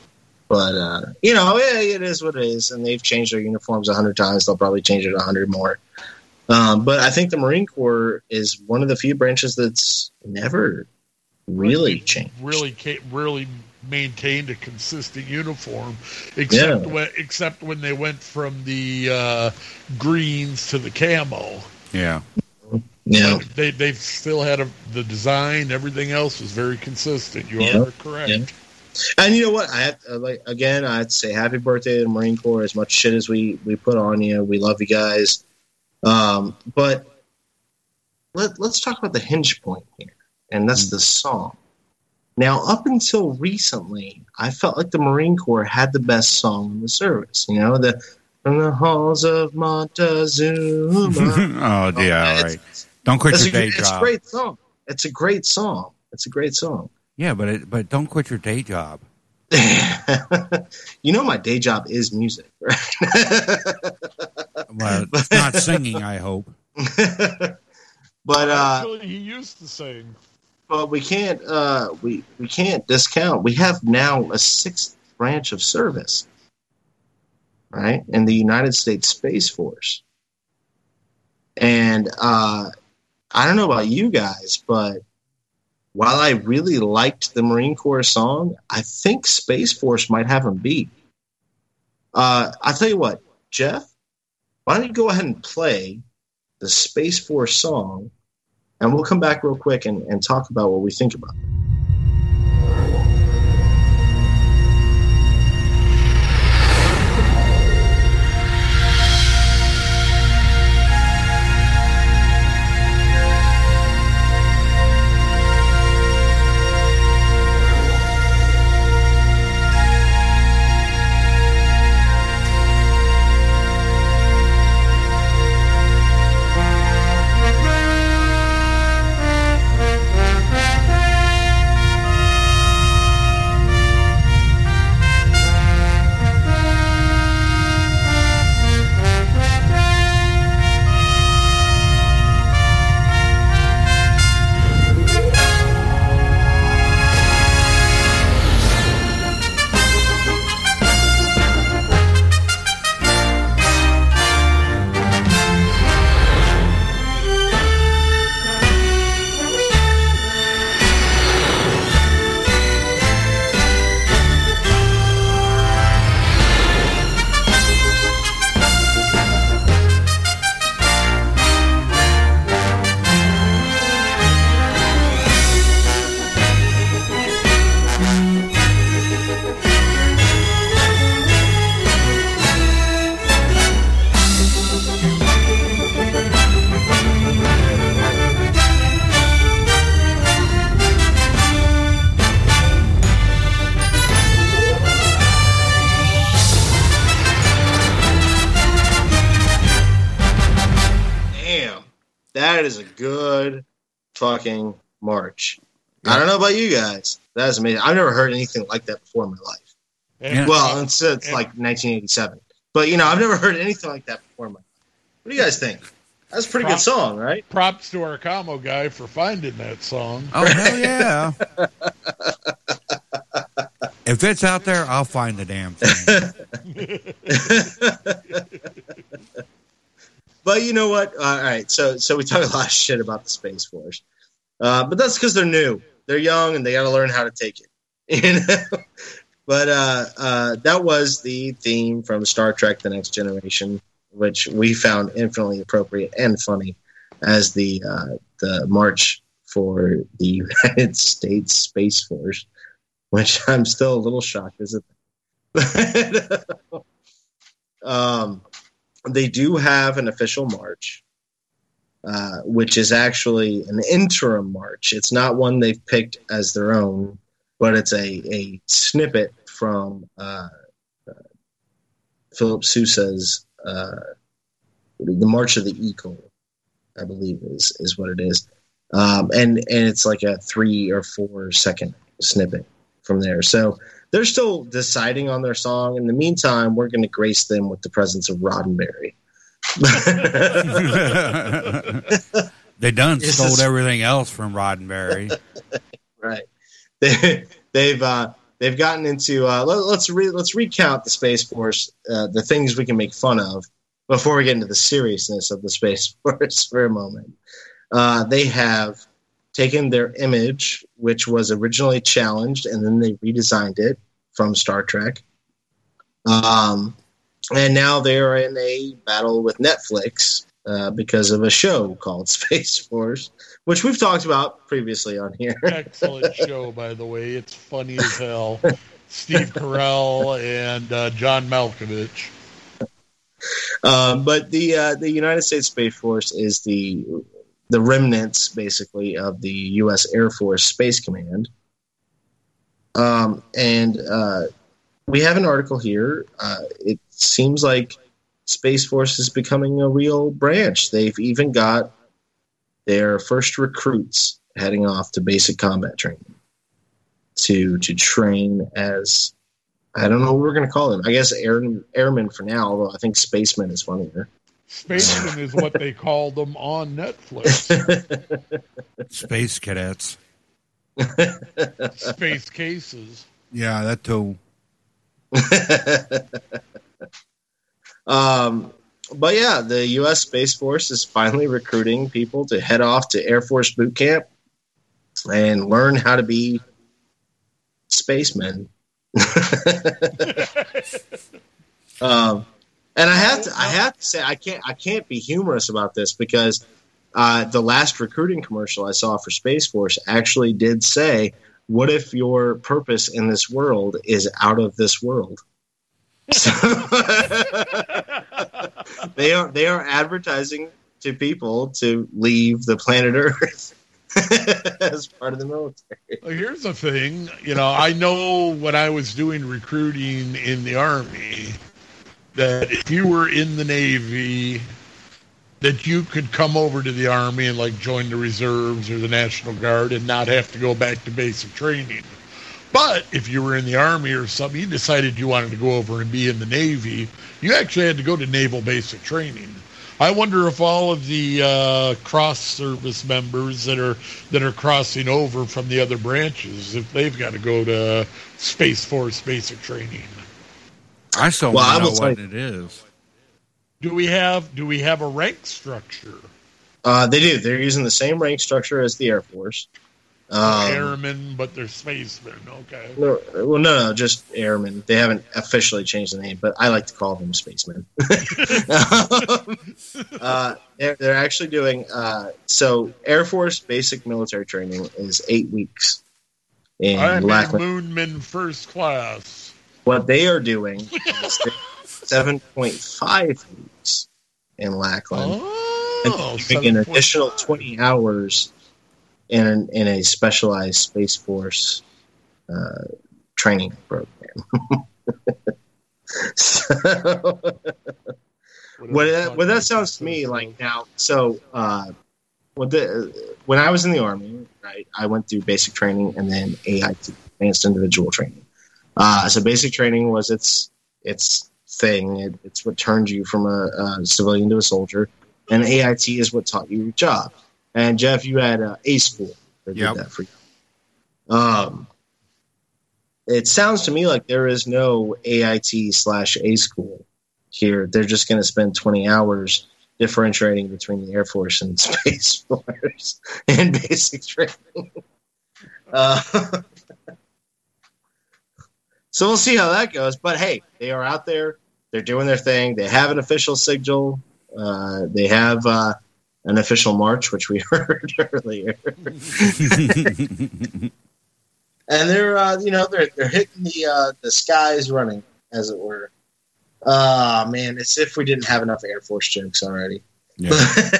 But, it is what it is, and they've changed their uniforms 100 times. They'll probably change it 100 more. But I think the Marine Corps is one of the few branches that's never really changed. Really maintained a consistent uniform, except when they went from the greens to the camo. Yeah. Yeah. But they've still had the design. Everything else was very consistent. You are correct. Yeah. And you know what? I have to say happy birthday to the Marine Corps. As much shit as we put on you, we love you guys. But let's talk about the hinge point here, and that's the song. Now, up until recently, I felt like the Marine Corps had the best song in the service. From the halls of Montezuma. Oh, yeah, all right. Don't quit your day job. It's a great song. It's a great song. It's a great song. Yeah, but don't quit your day job. My day job is music, right? Well, it's not singing, I hope. But actually, he used to sing. But we can't we can't discount. We have now a sixth branch of service, right, in the United States Space Force. And I don't know about you guys, but while I really liked the Marine Corps song, I think Space Force might have them beat. I'll tell you what, Jeff, why don't you go ahead and play the Space Force song, and we'll come back real quick and talk about what we think about it. That is a good fucking march. I don't know about you guys. That is amazing. I've never heard anything like that before in my life. And, well, it's like 1987. But, I've never heard anything like that before in my life. What do you guys think? That's a pretty good song, right? Props to our Camo guy for finding that song. Oh, hell yeah. If it's out there, I'll find the damn thing. But you know what? All right, so we talk a lot of shit about the Space Force. But that's because they're new. They're young, and they got to learn how to take it. But that was the theme from Star Trek The Next Generation, which we found infinitely appropriate and funny as the march for the United States Space Force, which I'm still a little shocked as a they do have an official march, which is actually an interim march. It's not one they've picked as their own, but it's a snippet from Philip Sousa's The March of the Eagle, I believe is what it is. And it's like a 3 or 4 second snippet from there. So they're still deciding on their song. In the meantime, we're going to grace them with the presence of Roddenberry. They done stole everything else from Roddenberry. Right. They've they've gotten into let's recount the Space Force, the things we can make fun of before we get into the seriousness of the Space Force for a moment. They have taken their image, which was originally challenged, and then they redesigned it from Star Trek. And now they're in a battle with Netflix because of a show called Space Force, which we've talked about previously on here. Excellent show, by the way. It's funny as hell. Steve Carell and John Malkovich. But the United States Space Force is the remnants, basically, of the U.S. Air Force Space Command. And we have an article here. It seems like Space Force is becoming a real branch. They've even got their first recruits heading off to basic combat training to train as, I don't know what we're going to call them. I guess airmen for now, although I think spacemen is funnier. Spacemen is what they call them on Netflix. Space cadets. Space cases. Yeah, that too. But yeah, the U.S. Space Force is finally recruiting people to head off to Air Force boot camp and learn how to be spacemen. And I have to say I can't be humorous about this because the last recruiting commercial I saw for Space Force actually did say, "What if your purpose in this world is out of this world?" So they are advertising to people to leave the planet Earth as part of the military. Well, here's the thing, I know when I was doing recruiting in the Army that if you were in the Navy, that you could come over to the Army and join the reserves or the National Guard and not have to go back to basic training. But if you were in the Army or something, you decided you wanted to go over and be in the Navy, you actually had to go to naval basic training. I wonder if all of the cross-service members that are crossing over from the other branches, if they've got to go to Space Force basic training. I still want to know what it is. Do we have a rank structure? They do. They're using the same rank structure as the Air Force. Airmen, but they're spacemen. Okay. No, just airmen. They haven't officially changed the name, but I like to call them spacemen. They're actually doing so. Air Force basic military training is 8 weeks. I'm a Moonman first class. What they are doing is 7.5 weeks in Lackland. Oh, and doing an additional 20 hours in a specialized Space Force training program. So, what that sounds to me like now, so when I was in the Army, right, I went through basic training and then AIT, advanced individual training. So basic training was its thing. It's what turned you from a civilian to a soldier, and AIT is what taught you your job. And Jeff, you had A school that did that for you. It sounds to me like there is no AIT/A school here. They're just going to spend 20 hours differentiating between the Air Force and Space Force and basic training. So we'll see how that goes. But hey, they are out there. They're doing their thing. They have an official signal. They have an official march, which we heard earlier. And they're hitting the skies running, as it were. Man, it's if we didn't have enough Air Force jokes already. Yeah.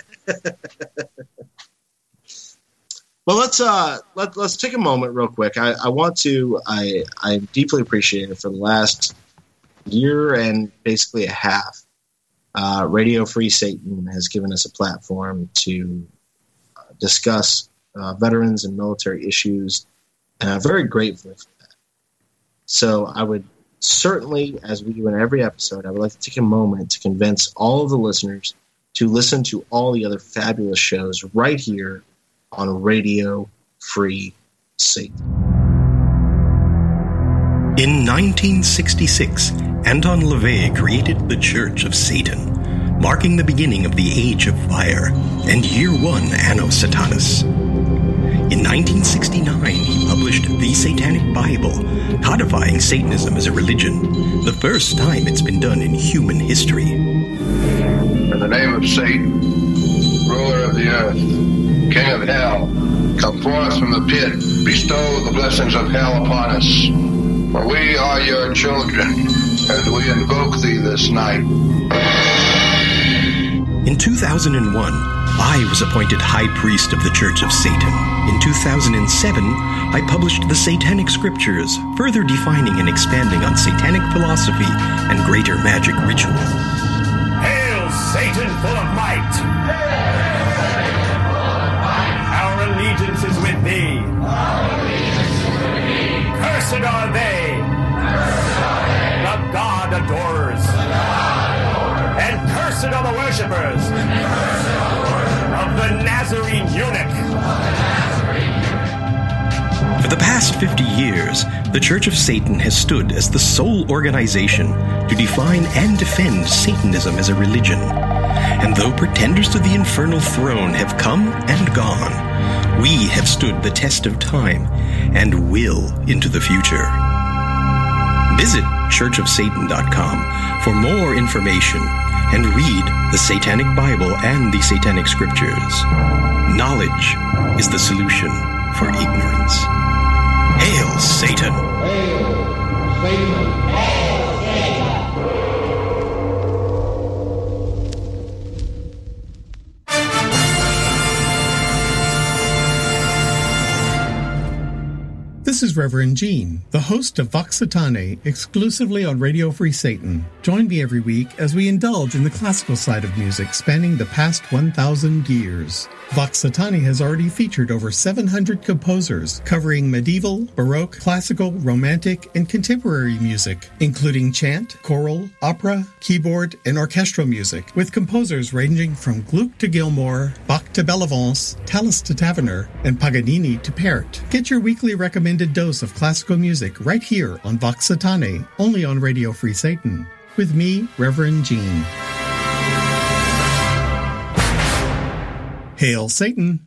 Well, let's take a moment real quick. I'm deeply appreciative for the last year and basically a half. Radio Free Satan has given us a platform to discuss veterans and military issues, and I'm very grateful for that. So I would certainly, as we do in every episode, I would like to take a moment to convince all of the listeners to listen to all the other fabulous shows right here on Radio Free Satan. In 1966, Anton LaVey created the Church of Satan, marking the beginning of the Age of Fire and Year 1 Anno Satanas. In 1969, he published The Satanic Bible, codifying Satanism as a religion, the first time it's been done in human history. In the name of Satan, ruler of the earth, king of hell, come forth from the pit, bestow the blessings of hell upon us. For we are your children, and we invoke thee this night. In 2001, I was appointed High Priest of the Church of Satan. In 2007, I published the Satanic Scriptures, further defining and expanding on satanic philosophy and greater magic ritual. Hail, Satan full of might! Our allegiance is with thee. Cursed are they. The God adorers. And cursed are the worshippers of the Nazarene eunuch. For the past 50 years, the Church of Satan has stood as the sole organization to define and defend Satanism as a religion. And though pretenders to the infernal throne have come and gone, we have stood the test of time and will into the future. Visit churchofsatan.com for more information and read the Satanic Bible and the Satanic Scriptures. Knowledge is the solution for ignorance. Hail, Satan! Hail, Satan! Hail, Satan! This is Reverend Gene, the host of Vox Satanae, exclusively on Radio Free Satan. Join me every week as we indulge in the classical side of music spanning the past 1,000 years. Vox Satanae has already featured over 700 composers covering medieval, baroque, classical, romantic, and contemporary music, including chant, choral, opera, keyboard, and orchestral music, with composers ranging from Gluck to Gilmour, Bach to Bellavance, Tallis to Taverner, and Paganini to Pärt. Get your weekly recommended dose of classical music right here on Vox Satanae, only on Radio Free Satan. With me, Reverend Gene. Hail, Satan!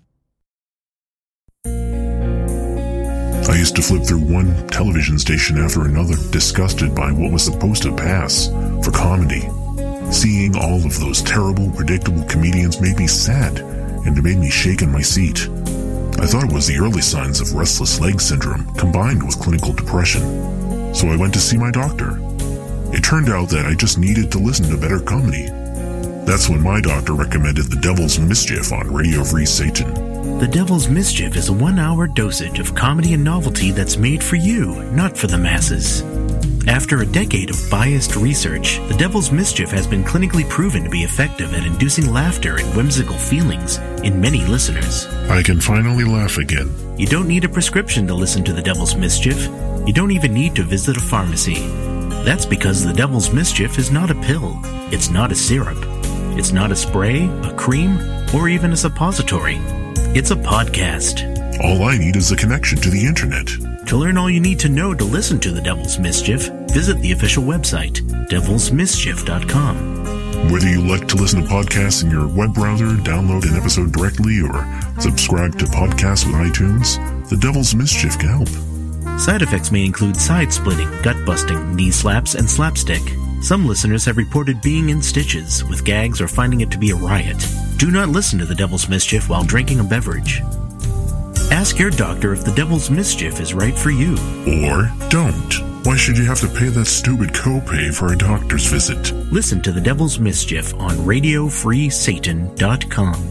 I used to flip through one television station after another, disgusted by what was supposed to pass for comedy. Seeing all of those terrible, predictable comedians made me sad, and it made me shake in my seat. I thought it was the early signs of restless leg syndrome combined with clinical depression, so I went to see my doctor. It turned out that I just needed to listen to better comedy. That's when my doctor recommended The Devil's Mischief on Radio Free Satan. The Devil's Mischief is a 1-hour dosage of comedy and novelty that's made for you, not for the masses. After a decade of biased research, The Devil's Mischief has been clinically proven to be effective at inducing laughter and whimsical feelings in many listeners. I can finally laugh again. You don't need a prescription to listen to The Devil's Mischief. You don't even need to visit a pharmacy. That's because The Devil's Mischief is not a pill. It's not a syrup. It's not a spray, a cream, or even a suppository. It's a podcast. All I need is a connection to the internet. To learn all you need to know to listen to The Devil's Mischief, visit the official website, devilsmischief.com. Whether you like to listen to podcasts in your web browser, download an episode directly, or subscribe to podcasts with iTunes, The Devil's Mischief can help. Side effects may include side-splitting, gut-busting, knee slaps, and slapstick. Some listeners have reported being in stitches, with gags, or finding it to be a riot. Do not listen to The Devil's Mischief while drinking a beverage. Ask your doctor if The Devil's Mischief is right for you. Or don't. Why should you have to pay that stupid copay for a doctor's visit? Listen to The Devil's Mischief on RadioFreeSatan.com.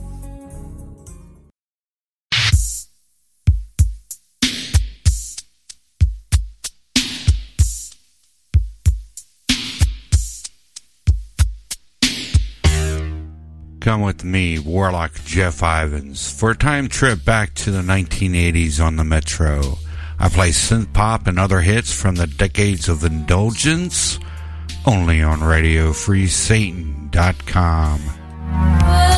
Come with me, Warlock Jeff Ivins, for a time trip back to the 1980s on the Metro. I play synth pop and other hits from the decades of indulgence, only on RadioFreeSatan.com.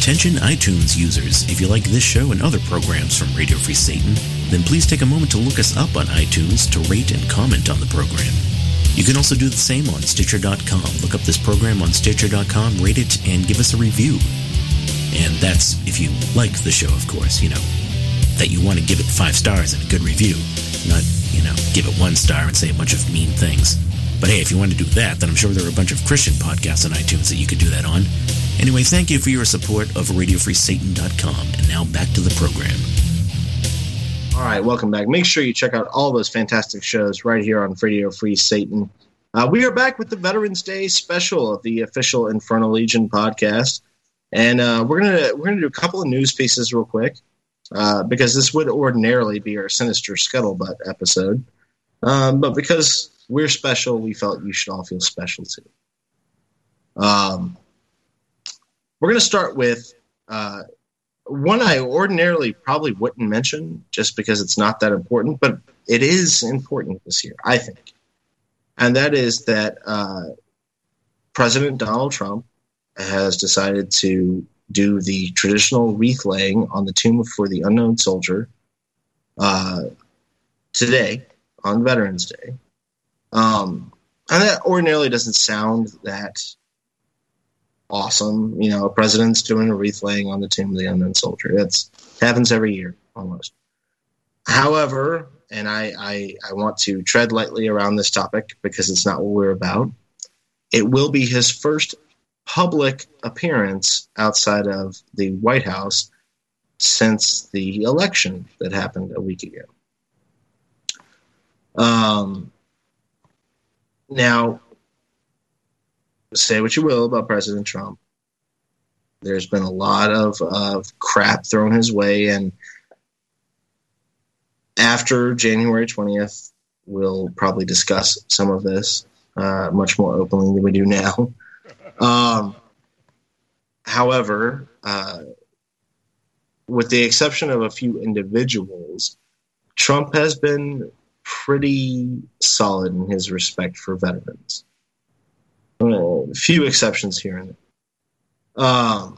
Attention iTunes users, if you like this show and other programs from Radio Free Satan, then please take a moment to look us up on iTunes to rate and comment on the program. You can also do the same on Stitcher.com. Look up this program on Stitcher.com, rate it, and give us a review. And that's if you like the show, of course, that you want to give it 5 stars and a good review, not, give it 1 star and say a bunch of mean things. But hey, if you want to do that, then I'm sure there are a bunch of Christian podcasts on iTunes that you could do that on. Anyway, thank you for your support of RadioFreeSatan.com. And now back to the program. All right, welcome back. Make sure you check out all those fantastic shows right here on Radio Free Satan. We are back with the Veterans Day special of the official Infernal Legion podcast. And we're gonna do a couple of news pieces real quick, because this would ordinarily be our Sinister Scuttlebutt episode. But because we're special, we felt you should all feel special too. We're going to start with one I ordinarily probably wouldn't mention just because it's not that important, but it is important this year, I think. And that is that President Donald Trump has decided to do the traditional wreath laying on the tomb for the unknown soldier today on Veterans Day. And that ordinarily doesn't sound that awesome. A president's doing a wreath laying on the tomb of the unknown soldier. It happens every year, almost. However, and I want to tread lightly around this topic because it's not what we're about, it will be his first public appearance outside of the White House since the election that happened a week ago. Now, say what you will about President Trump. There's been a lot of crap thrown his way, and after January 20th, we'll probably discuss some of this much more openly than we do now. However, with the exception of a few individuals, Trump has been pretty solid in his respect for veterans. A few exceptions here and there.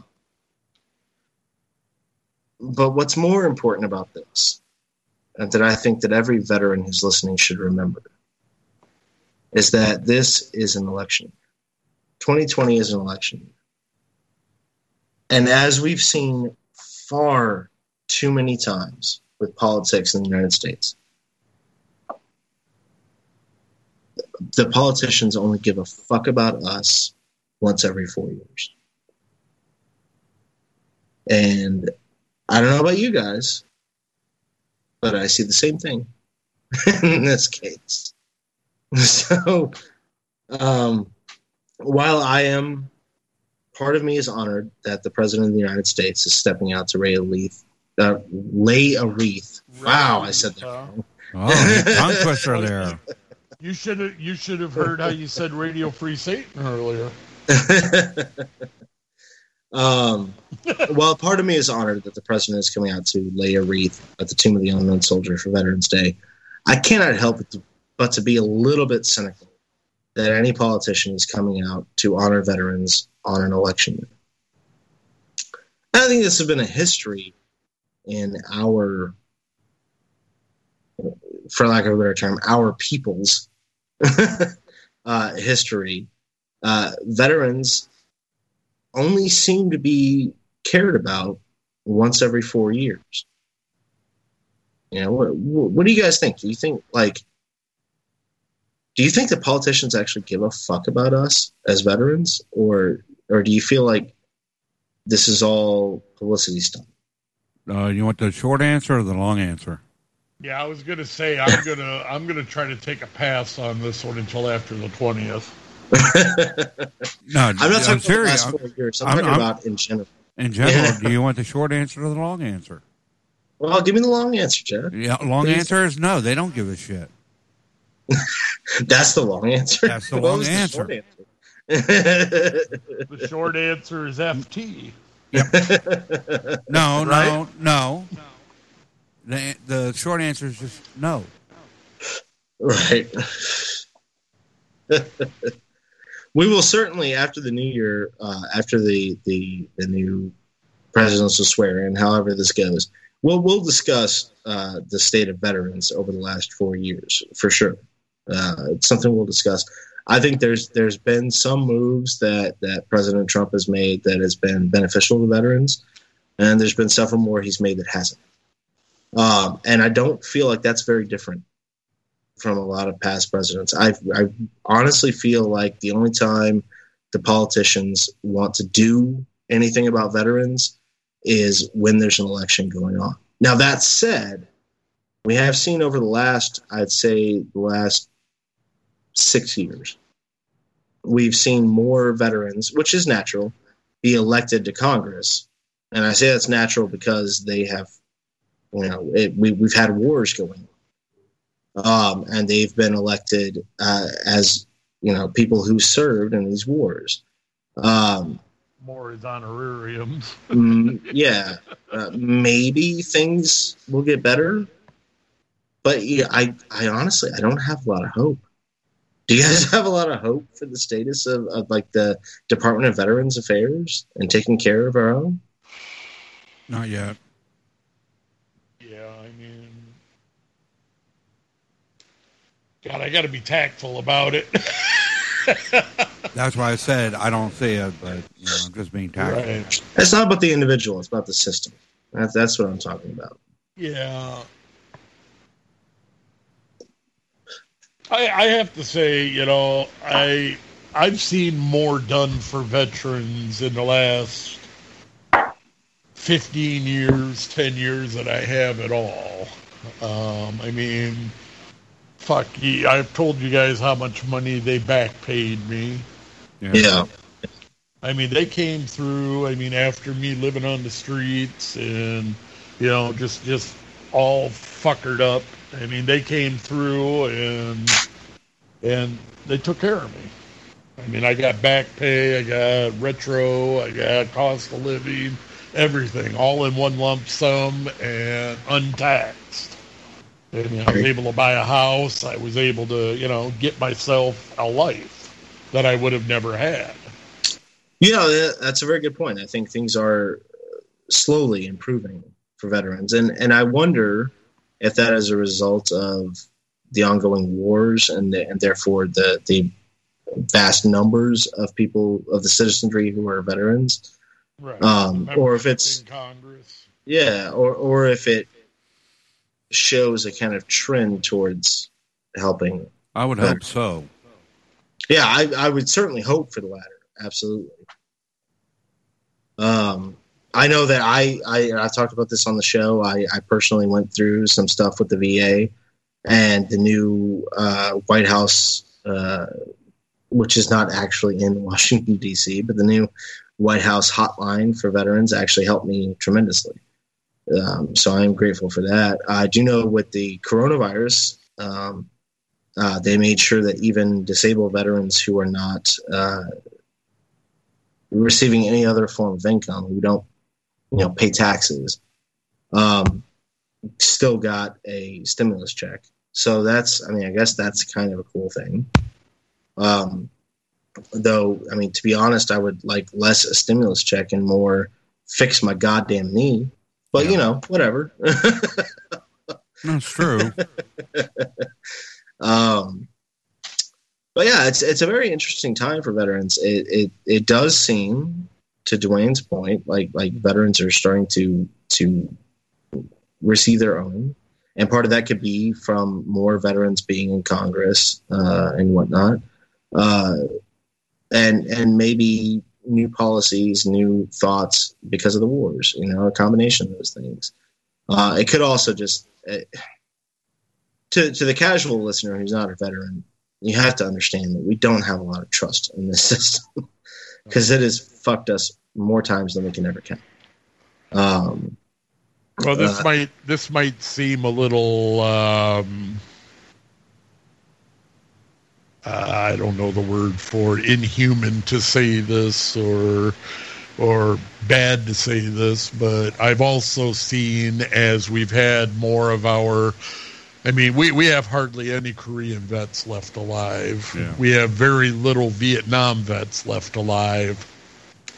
But what's more important about this, and that I think that every veteran who's listening should remember, is that this is an election. 2020 is an election. And as we've seen far too many times with politics in the United States, the politicians only give a fuck about us once every 4 years. And I don't know about you guys, but I see the same thing in this case. So, while part of me is honored that the President of the United States is stepping out to lay a wreath. Wow, I said that wrong. Oh, tongue twister there. You should have heard how you said Radio Free Satan earlier. Well, part of me is honored that the president is coming out to lay a wreath at the tomb of the unknown soldier for Veterans Day. I cannot help but to be a little bit cynical that any politician is coming out to honor veterans on an election year. I think this has been a history in our, for lack of a better term, our people's history. Veterans only seem to be cared about once every 4 years. What do you guys think? Do you think that politicians actually give a fuck about us as veterans, or do you feel like this is all publicity stuff? You want the short answer or the long answer? Yeah, I was going to say I'm gonna try to take a pass on this one until after the 20th. No, I'm not talking about the last 4 years. I'm talking about in general. In general, do you want the short answer or the long answer? Well, give me the long answer, Jeff. Yeah, long answer is no. They don't give a shit. That's the long answer. That's the long answer. The short answer is FT. Yep. No, right? no. The short answer is just no. Right. We will certainly, after the new year, after the new presidents will swear in, however this goes. We'll discuss the state of veterans over the last 4 years for sure. It's something we'll discuss. I think there's been some moves that President Trump has made that has been beneficial to veterans, and there's been several more he's made that hasn't. And I don't feel like that's very different from a lot of past presidents. I honestly feel like the only time the politicians want to do anything about veterans is when there's an election going on. Now, that said, we have seen over the last 6 years, we've seen more veterans, which is natural, be elected to Congress. And I say that's natural because they have, we've had wars going on. And they've been elected as, people who served in these wars. More as honorariums. Yeah. Maybe things will get better. But yeah, I honestly, I don't have a lot of hope. Do you guys have a lot of hope for the status of like the Department of Veterans Affairs and taking care of our own? Not yet. Yeah, I mean, God, I got to be tactful about it. That's why I said I don't see it, but I'm just being tactful. Right. It's not about the individual; it's about the system. That's what I'm talking about. Yeah. I have to say, I've seen more done for veterans in the last 15 years, 10 years than I have at all. I mean, fuck, I've told you guys how much money they back paid me. Yeah. I mean, they came through, after me living on the streets and, just all fuckered up. I mean, they came through and they took care of me. I mean, I got back pay, I got retro, I got cost of living, everything, all in one lump sum and untaxed. And, I was able to buy a house. I was able to, get myself a life that I would have never had. Yeah, that's a very good point. I think things are slowly improving for veterans. And I wonder if that is a result of the ongoing wars and therefore the vast numbers of people, of the citizenry who are veterans. Right. Or if it's Congress. Yeah, or if it shows a kind of trend towards helping. I would hope so. Yeah, I would certainly hope for the latter. Absolutely. I know that I talked about this on the show. I personally went through some stuff with the VA and the new White House, which is not actually in Washington, D.C., but the new White House hotline for veterans actually helped me tremendously. So I'm grateful for that. I do know with the coronavirus, they made sure that even disabled veterans who are not receiving any other form of income, who don't, pay taxes, still got a stimulus check. So I guess that's kind of a cool thing. Though, to be honest, I would like less a stimulus check and more fix my goddamn knee. But, whatever. That's true. But yeah, it's a very interesting time for veterans. It does seem, to Dwayne's point, like veterans are starting to receive their own, and part of that could be from more veterans being in Congress and whatnot, and maybe new policies, new thoughts because of the wars. A combination of those things. It could also just to the casual listener who's not a veteran, you have to understand that we don't have a lot of trust in this system because it has fucked us more times than we can ever count. Well, this might seem a little I don't know the word for it, inhuman to say this or bad to say this, but I've also seen, as we've had more of our, we have hardly any Korean vets left alive. Yeah. We have very little Vietnam vets left alive.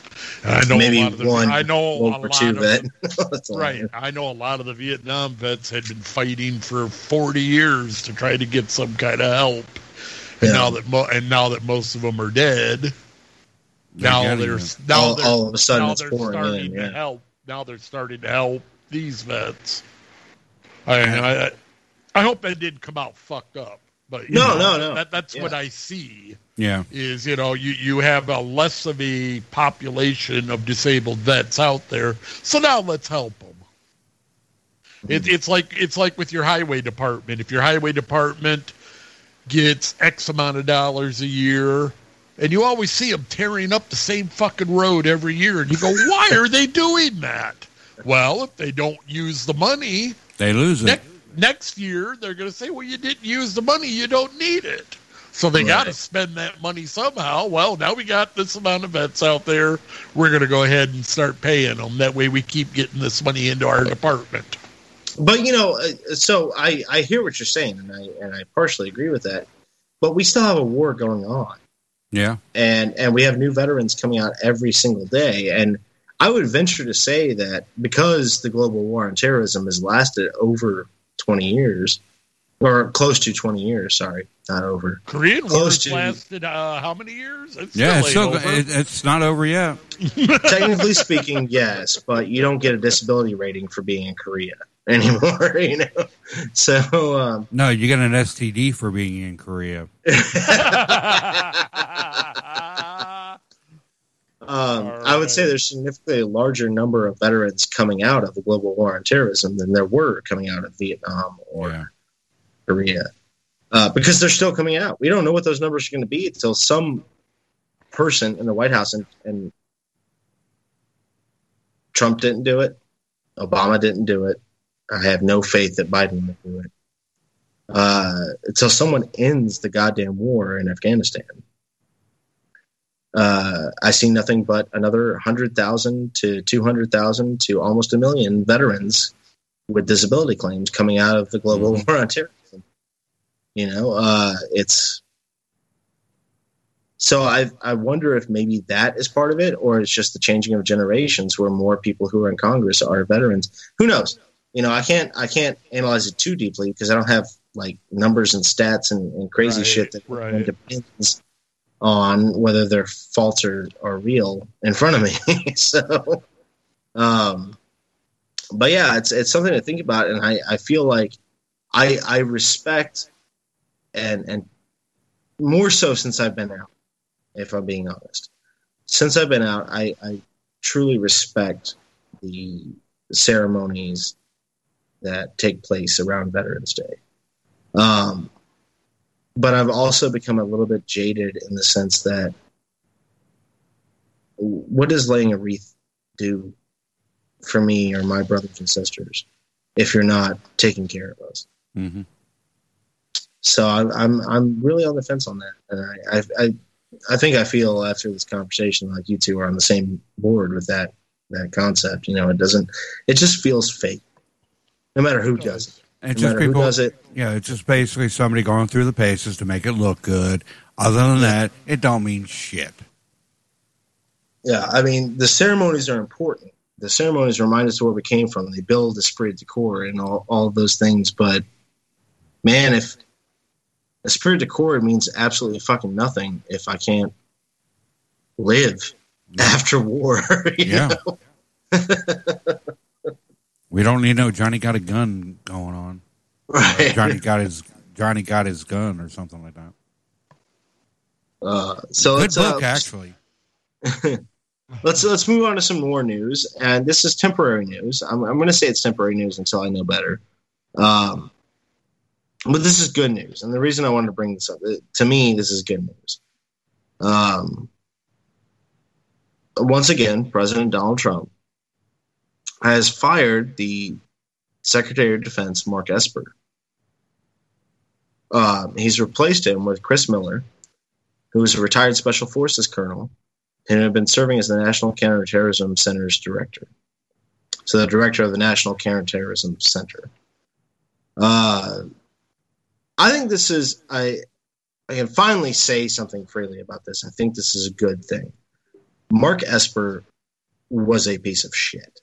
I know maybe a lot of the, one. I know World a War lot II of vet. right. I know a lot of the Vietnam vets had been fighting for 40 years to try to get some kind of help, and now that most of them are dead, all of a sudden it's pouring in. To help. Now they're starting to help these vets. I hope that didn't come out fucked up. But no. That's what I see. Yeah, is you have a less of a population of disabled vets out there, so now let's help them. It's like with your highway department. If your highway department gets X amount of dollars a year, and you always see them tearing up the same fucking road every year, and you go, why are they doing that? Well, if they don't use the money, they lose it. Next year, they're going to say, well, you didn't use the money. You don't need it. So they got to spend that money somehow. Well, now we got this amount of vets out there. We're going to go ahead and start paying them. That way we keep getting this money into our department. But, so I hear what you're saying, and I partially agree with that. But we still have a war going on. Yeah. And we have new veterans coming out every single day. And I would venture to say that because the global war on terrorism has lasted over 20 years, or close to 20 years, sorry, not over. Korean War lasted how many years? It's not over yet. Technically speaking, yes, but you don't get a disability rating for being in Korea anymore, So no, you get an STD for being in Korea. I would say there's significantly a larger number of veterans coming out of the global war on terrorism than there were coming out of Vietnam or Korea, because they're still coming out. We don't know what those numbers are going to be until some person in the White House, and Trump didn't do it, Obama didn't do it. I have no faith that Biden will do it until someone ends the goddamn war in Afghanistan. I see nothing but another 100,000 to 200,000 to almost 1 million veterans with disability claims coming out of the global war on terrorism. It's so I wonder if maybe that is part of it, or it's just the changing of generations where more people who are in Congress are veterans. Who knows? I can't analyze it too deeply because I don't have like numbers and stats and crazy shit that depends on whether they're false or real in front of me. So, but yeah, it's something to think about. And I feel like I respect and more so since I've been out, if I'm being honest, since I've been out, I truly respect the ceremonies that take place around Veterans Day. But I've also become a little bit jaded in the sense that what does laying a wreath do for me or my brothers and sisters if you're not taking care of us? Mm-hmm. So I'm really on the fence on that, and I think I feel after this conversation like you two are on the same board with that concept. It just feels fake, no matter who does it. And no people, who does it. Yeah, it's just basically somebody going through the paces to make it look good. Other than that, it don't mean shit. Yeah, I mean, the ceremonies are important. The ceremonies remind us of where we came from. They build esprit de corps and all of those things. But, man, if esprit de corps means absolutely fucking nothing if I can't live after war. You know? We don't need no Johnny got a gun going on. Right. Johnny got his gun or something like that. So good book, actually. Let's move on to some more news, and this is temporary news. I'm going to say it's temporary news until I know better. But this is good news, and the reason I wanted to bring this up, to me, this is good news. Once again, President Donald Trump has fired the Secretary of Defense, Mark Esper. He's replaced him with Chris Miller, who is a retired Special Forces colonel and had been serving as the National Counterterrorism Center's director. So the director of the National Counterterrorism Center. I think this is, I can finally say something freely about this. I think this is a good thing. Mark Esper was a piece of shit.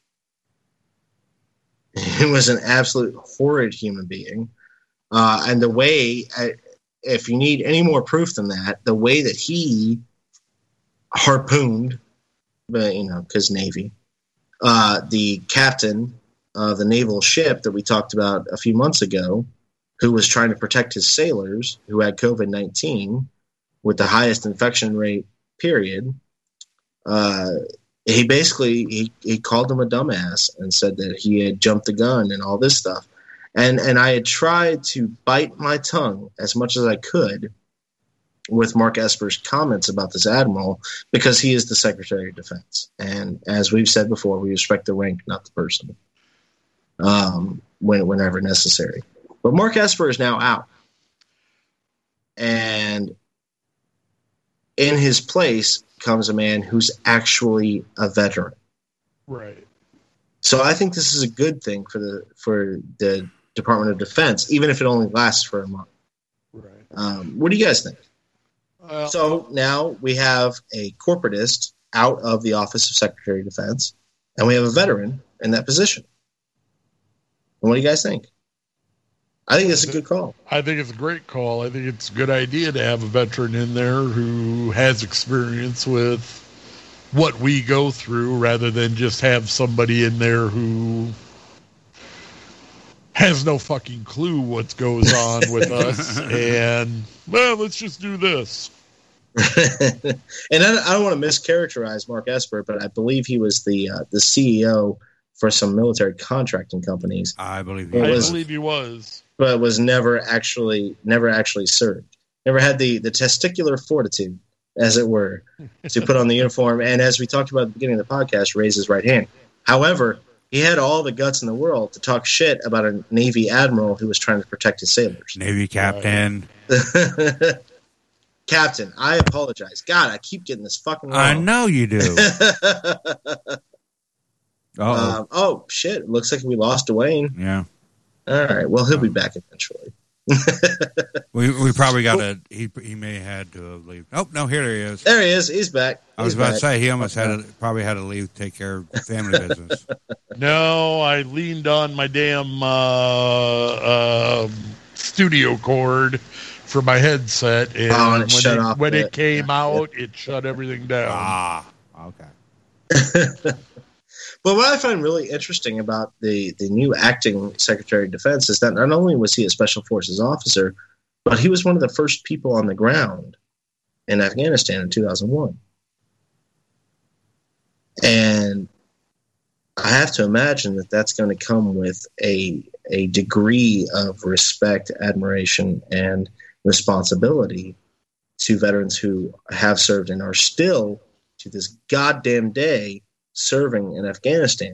He was an absolute horrid human being. And the way, if you need any more proof than that, the way that he harpooned, because Navy, the captain of the naval ship that we talked about a few months ago, who was trying to protect his sailors who had COVID-19 with the highest infection rate, period. He basically he called him a dumbass and said that he had jumped the gun and all this stuff. And I had tried to bite my tongue as much as I could with Mark Esper's comments about this admiral, because he is the Secretary of Defense. And as we've said before, we respect the rank, not the person, whenever necessary. But Mark Esper is now out. And in his place comes a man who's actually a veteran. Right. So I think this is a good thing for the Department of Defense, even if it only lasts for a month. Right. What do you guys think? So now we have a corporatist out of the Office of Secretary of Defense, and we have a veteran in that position. And what do you guys think? I think it's a good call. I think it's a great call. I think it's a good idea to have a veteran in there who has experience with what we go through, rather than just have somebody in there who has no fucking clue what goes on with us. And, well, let's just do this. And I don't want to mischaracterize Mark Esper, but I believe he was the CEO for some military contracting companies. I believe he was, but was never actually served. Never had the testicular fortitude, as it were, to put on the uniform. And as we talked about at the beginning of the podcast, raise his right hand. However, he had all the guts in the world to talk shit about a Navy admiral who was trying to protect his sailors. Navy captain. Captain, I apologize. God, I keep getting this fucking wrong. I know you do. Oh, shit. Looks like we lost Dwayne. Yeah. All right. Well, he'll be back eventually. we probably got to. He may have had to leave. Oh, no, here he is. There he is. He's back. I was about to say he almost probably had to leave to take care of family business. No, I leaned on my damn studio cord for my headset, and when it came out, it shut everything down. Ah, okay. But what I find really interesting about the new acting Secretary of Defense is that not only was he a Special Forces officer, but he was one of the first people on the ground in Afghanistan in 2001. And I have to imagine that that's going to come with a degree of respect, admiration, and responsibility to veterans who have served and are still, to this goddamn day, serving in Afghanistan.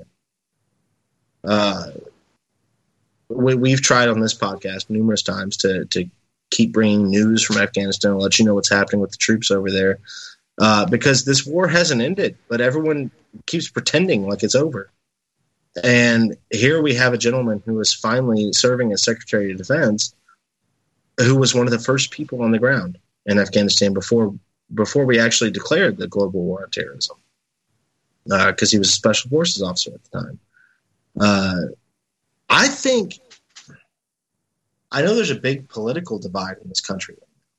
We've tried on this podcast numerous times to keep bringing news from Afghanistan and let you know what's happening with the troops over there, because this war hasn't ended, but everyone keeps pretending like it's over. And here we have a gentleman who is finally serving as Secretary of Defense, who was one of the first people on the ground in Afghanistan before we actually declared the global war on terrorism, because he was a Special Forces officer at the time. I know there's a big political divide in this country,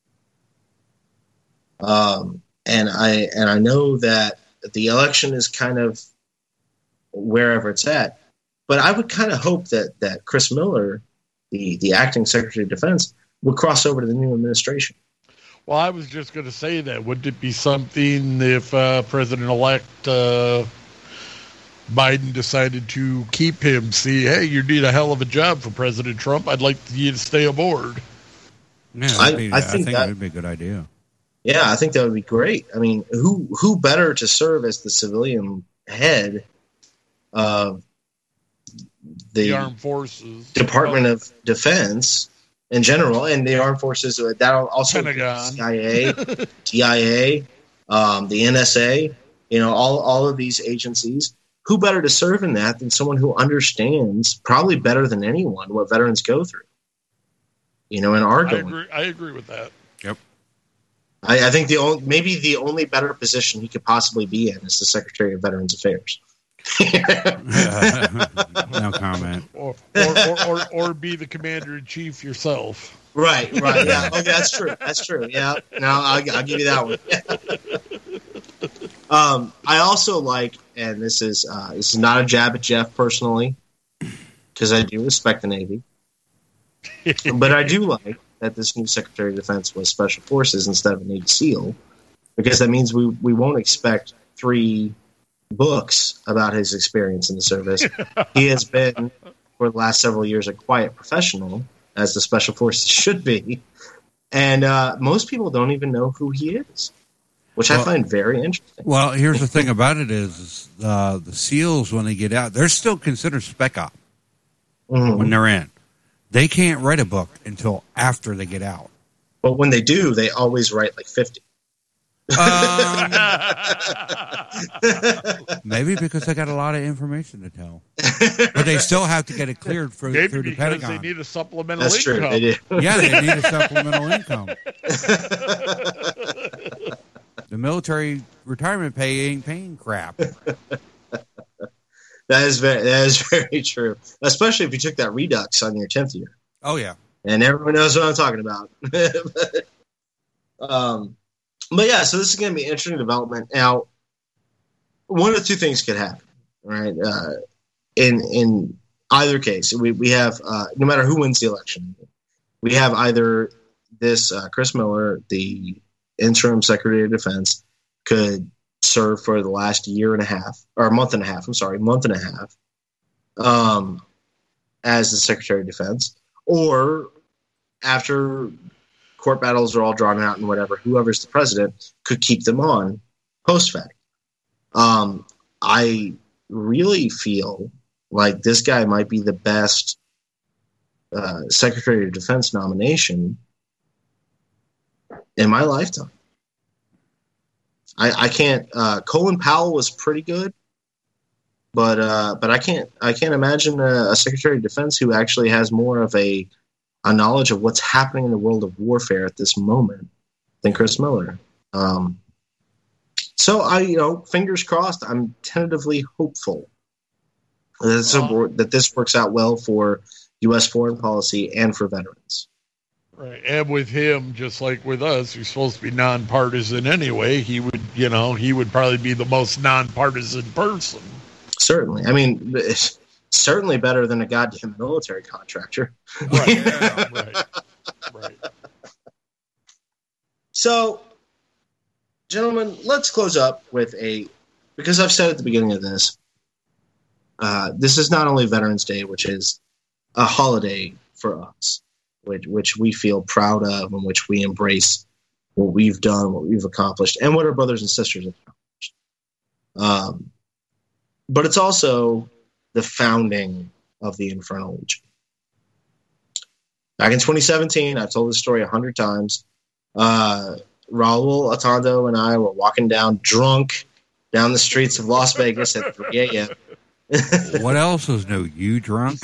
and I know that the election is kind of wherever it's at, but I would kind of hope that Chris Miller, the acting Secretary of Defense, would cross over to the new administration. Well, I was just going to say that. Wouldn't it be something if President-elect Biden decided to keep him? See, hey, you did a hell of a job for President Trump. I'd like you to stay aboard. Yeah, I think that would be a good idea. Yeah, I think that would be great. I mean, who better to serve as the civilian head of the Armed Forces, Department of Defense in general, and the Armed Forces, that also CIA, TIA, the NSA, all of these agencies. Who better to serve in that than someone who understands, probably better than anyone, what veterans go through, and are going. I agree with that. Yep. I think maybe the only better position he could possibly be in is the Secretary of Veterans Affairs. No comment. Or be the Commander-in-Chief yourself. Right. Yeah. Okay, that's true. Yeah. No, I'll give you that one. I also like, and this is not a jab at Jeff personally, because I do respect the Navy, but I do like that this new Secretary of Defense was Special Forces instead of a Navy SEAL, because that means we won't expect 3 books about his experience in the service. He has been, for the last several years, a quiet professional, as the Special Forces should be. And most people don't even know who he is, which I find very interesting. Well, here's the thing about it is the SEALs, when they get out, they're still considered spec op when they're in. They can't write a book until after they get out. But when they do, they always write like 50. Maybe because they got a lot of information to tell, but they still have to get it cleared through the Pentagon. They need a supplemental income. True, they do. Yeah, they need a supplemental income. The military retirement pay ain't paying crap. That is very true, especially if you took that redux on your 10th year. Oh yeah, and everyone knows what I'm talking about. But yeah, so this is going to be an interesting development. Now, one of 2 things could happen, right? In either case, we have no matter who wins the election, we have either this Chris Miller, the interim Secretary of Defense, could serve for the last year and a half, or month and a half, as the Secretary of Defense, or after court battles are all drawn out and whatever, whoever's the president could keep them on post fact. I really feel like this guy might be the best Secretary of Defense nomination in my lifetime. I can't. Colin Powell was pretty good, but I can't imagine a Secretary of Defense who actually has more of a knowledge of what's happening in the world of warfare at this moment than Chris Miller. So fingers crossed. I'm tentatively hopeful that this works out well for U.S. foreign policy and for veterans. Right, and with him, just like with us, who's supposed to be nonpartisan anyway, he would probably be the most nonpartisan person. Certainly, I mean, it's certainly better than a goddamn military contractor. Right. Yeah, right. So, gentlemen, let's close up with because I've said at the beginning of this, this is not only Veterans Day, which is a holiday for us, which we feel proud of, and which we embrace what we've done, what we've accomplished, and what our brothers and sisters have accomplished. But it's also the founding of the Infernal Legion. Back in 2017, I've told this story 100 times. Raul Atondo and I were walking down drunk down the streets of Las Vegas at 3 a.m. What else is new? You drunk?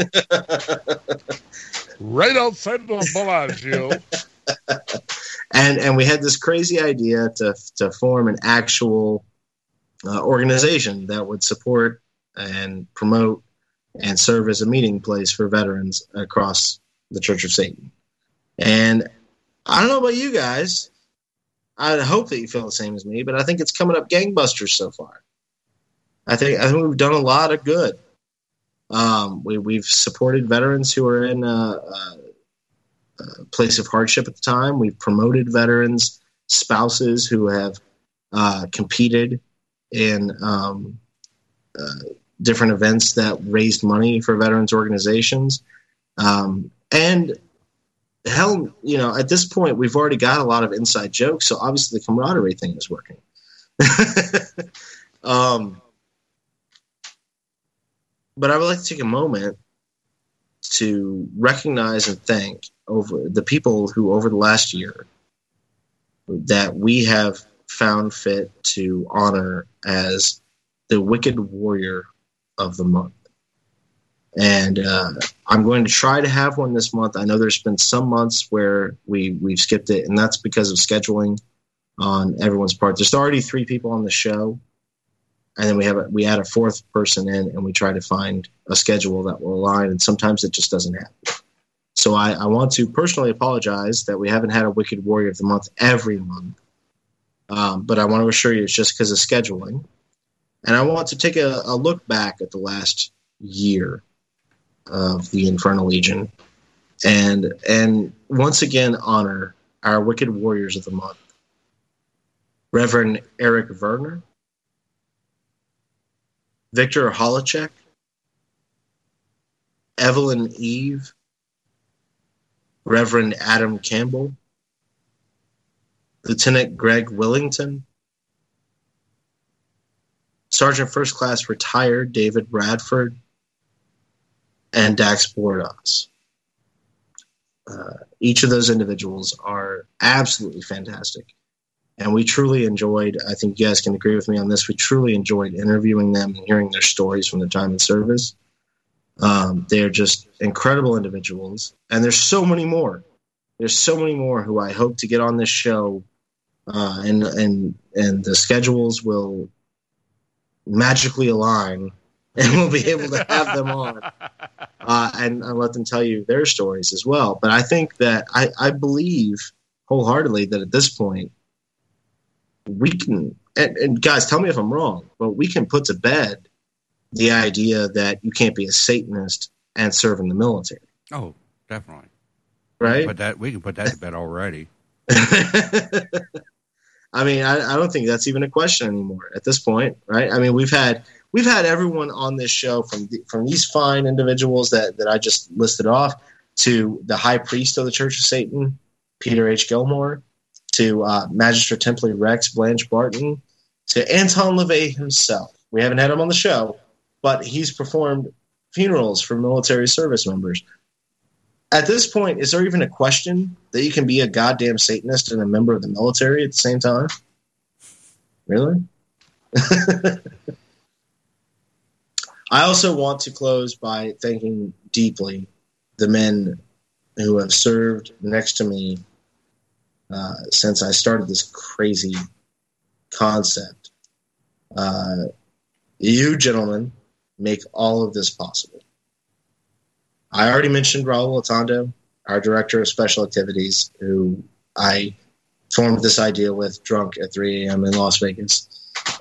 Right outside of the Bellagio. And we had this crazy idea to form an actual organization that would support and promote and serve as a meeting place for veterans across the Church of Satan. And I don't know about you guys. I hope that you feel the same as me, but I think it's coming up gangbusters so far. I think we've done a lot of good. We've supported veterans who are in a place of hardship at the time. We've promoted veterans, spouses who have competed in different events that raised money for veterans organizations. And hell, at this point, we've already got a lot of inside jokes, so obviously the camaraderie thing is working. But I would like to take a moment to recognize and thank over the people who, over the last year, that we have found fit to honor as the Wicked Warrior of the month. And I'm going to try to have one this month. I know there's been some months where we've skipped it, and that's because of scheduling. on everyone's part. There's already 3 people on the show, and then we add a 4th person in, and we try to find a schedule that will align, and sometimes it just doesn't happen. So I want to personally apologize that we haven't had a Wicked Warrior of the Month every month, but I want to assure you it's just because of scheduling. And I want to take a look back at the last year of the Infernal Legion and once again honor our Wicked Warriors of the Month. Reverend Eric Werner, Victor Holacek, Evelyn Eve, Reverend Adam Campbell, Lieutenant Greg Willington, Sergeant First Class Retired David Bradford, and Dax Bordas. Each of those individuals are absolutely fantastic. And we truly enjoyed, I think you guys can agree with me on this, we truly enjoyed interviewing them and hearing their stories from their time in service. They're just incredible individuals. And there's so many more. There's so many more who I hope to get on this show. And the schedules will magically align, and we'll be able to have them on and let them tell you their stories as well. But I think that I believe wholeheartedly that at this point we can, and guys, tell me if I'm wrong, but we can put to bed the idea that you can't be a Satanist and serve in the military. Oh, definitely. Right? We can put that to bed already. I mean, I don't think that's even a question anymore at this point, right? I mean, we've had everyone on this show from these fine individuals that I just listed off to the High Priest of the Church of Satan, Peter H. Gilmore, to Magistrate Templey Rex Blanche Barton, to Anton LaVey himself. We haven't had him on the show, but he's performed funerals for military service members. At this point, is there even a question that you can be a goddamn Satanist and a member of the military at the same time? Really? I also want to close by thanking deeply the men who have served next to me since I started this crazy concept. You gentlemen make all of this possible. I already mentioned Raul Atondo, our Director of Special Activities, who I formed this idea with drunk at 3 a.m. in Las Vegas.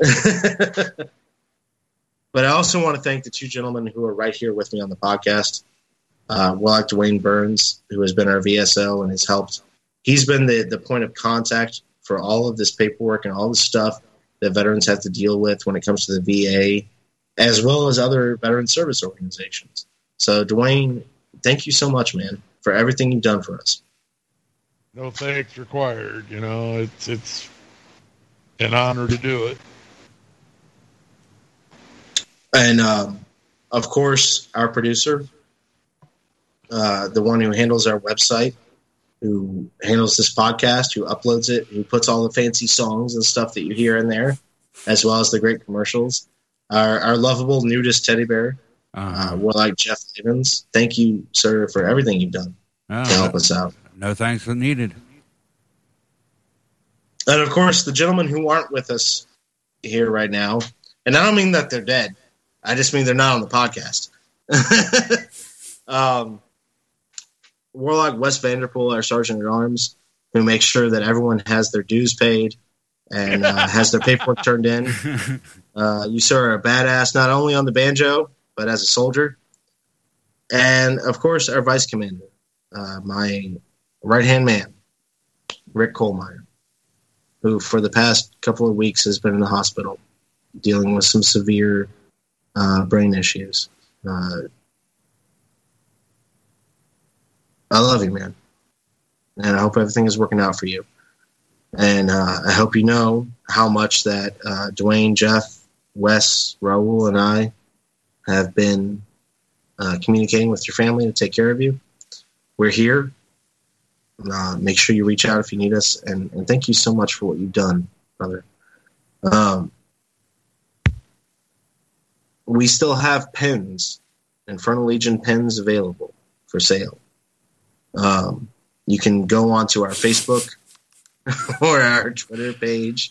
But I also want to thank the 2 gentlemen who are right here with me on the podcast. Warlock Dwayne Burns, who has been our VSO and has helped. He's been the point of contact for all of this paperwork and all the stuff that veterans have to deal with when it comes to the VA, as well as other veteran service organizations. So, Dwayne, thank you so much, man, for everything you've done for us. No thanks required. You know, it's an honor to do it. And, of course, our producer, the one who handles our website, who handles this podcast, who uploads it, who puts all the fancy songs and stuff that you hear in there, as well as the great commercials. Our lovable nudist teddy bear, Warlock Jeff Evans. Thank you, sir, for everything you've done to help us out. No thanks needed. And, of course, the gentlemen who aren't with us here right now, and I don't mean that they're dead. I just mean they're not on the podcast. Warlock Wes Vanderpool, our Sergeant at Arms, who makes sure that everyone has their dues paid and has their paperwork turned in. You, sir, are a badass, not only on the banjo, but as a soldier. And, of course, our Vice Commander, my right-hand man, Rick Kohlmeyer, who for the past couple of weeks has been in the hospital dealing with some severe brain issues. I love you, man. And I hope everything is working out for you. And I hope you know how much that Dwayne, Jeff, Wes, Raul, and I have been communicating with your family to take care of you. We're here. Make sure you reach out if you need us. And thank you so much for what you've done, brother. We still have pens, Infernal Legion pens available for sale. You can go onto our Facebook or our Twitter page.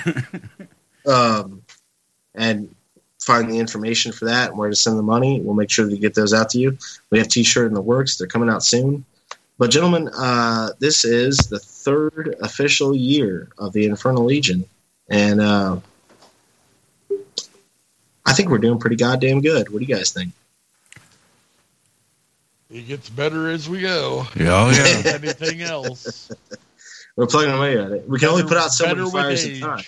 And find the information for that and where to send the money. We'll make sure to get those out to you. We have T-shirt in the works. They're coming out soon. But, gentlemen, this is the 3rd official year of the Infernal Legion. And I think we're doing pretty goddamn good. What do you guys think? It gets better as we go. Oh, yeah. Anything else? We're plugging away at it. We can only put out so many fires at a time.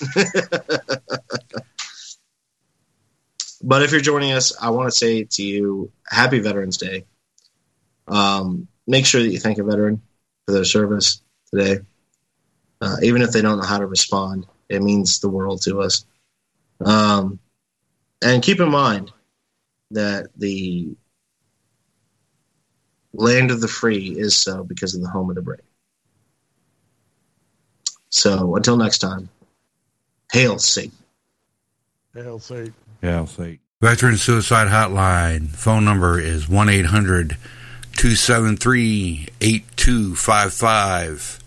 But if you're joining us, I want to say to you, Happy Veterans Day. Make sure that you thank a veteran for their service today. Even if they don't know how to respond, it means the world to us. And keep in mind that the land of the free is so because of the home of the brave. So until next time, hail Satan. Hail Satan. Yeah, I'll say. Veteran Suicide Hotline. Phone number is 1-800-273-8255.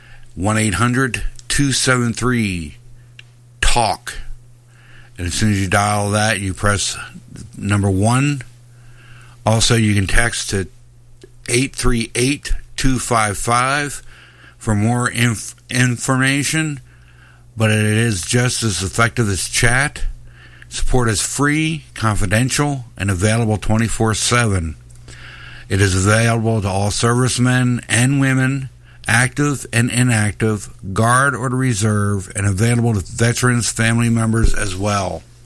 1-800-273-TALK. And as soon as you dial that, you press number 1. Also, you can text to 838-255 for more information. But it is just as effective as chat. Support is free, confidential, and available 24/7. It is available to all servicemen and women, active and inactive, Guard or the Reserve, and available to veterans' family members as well.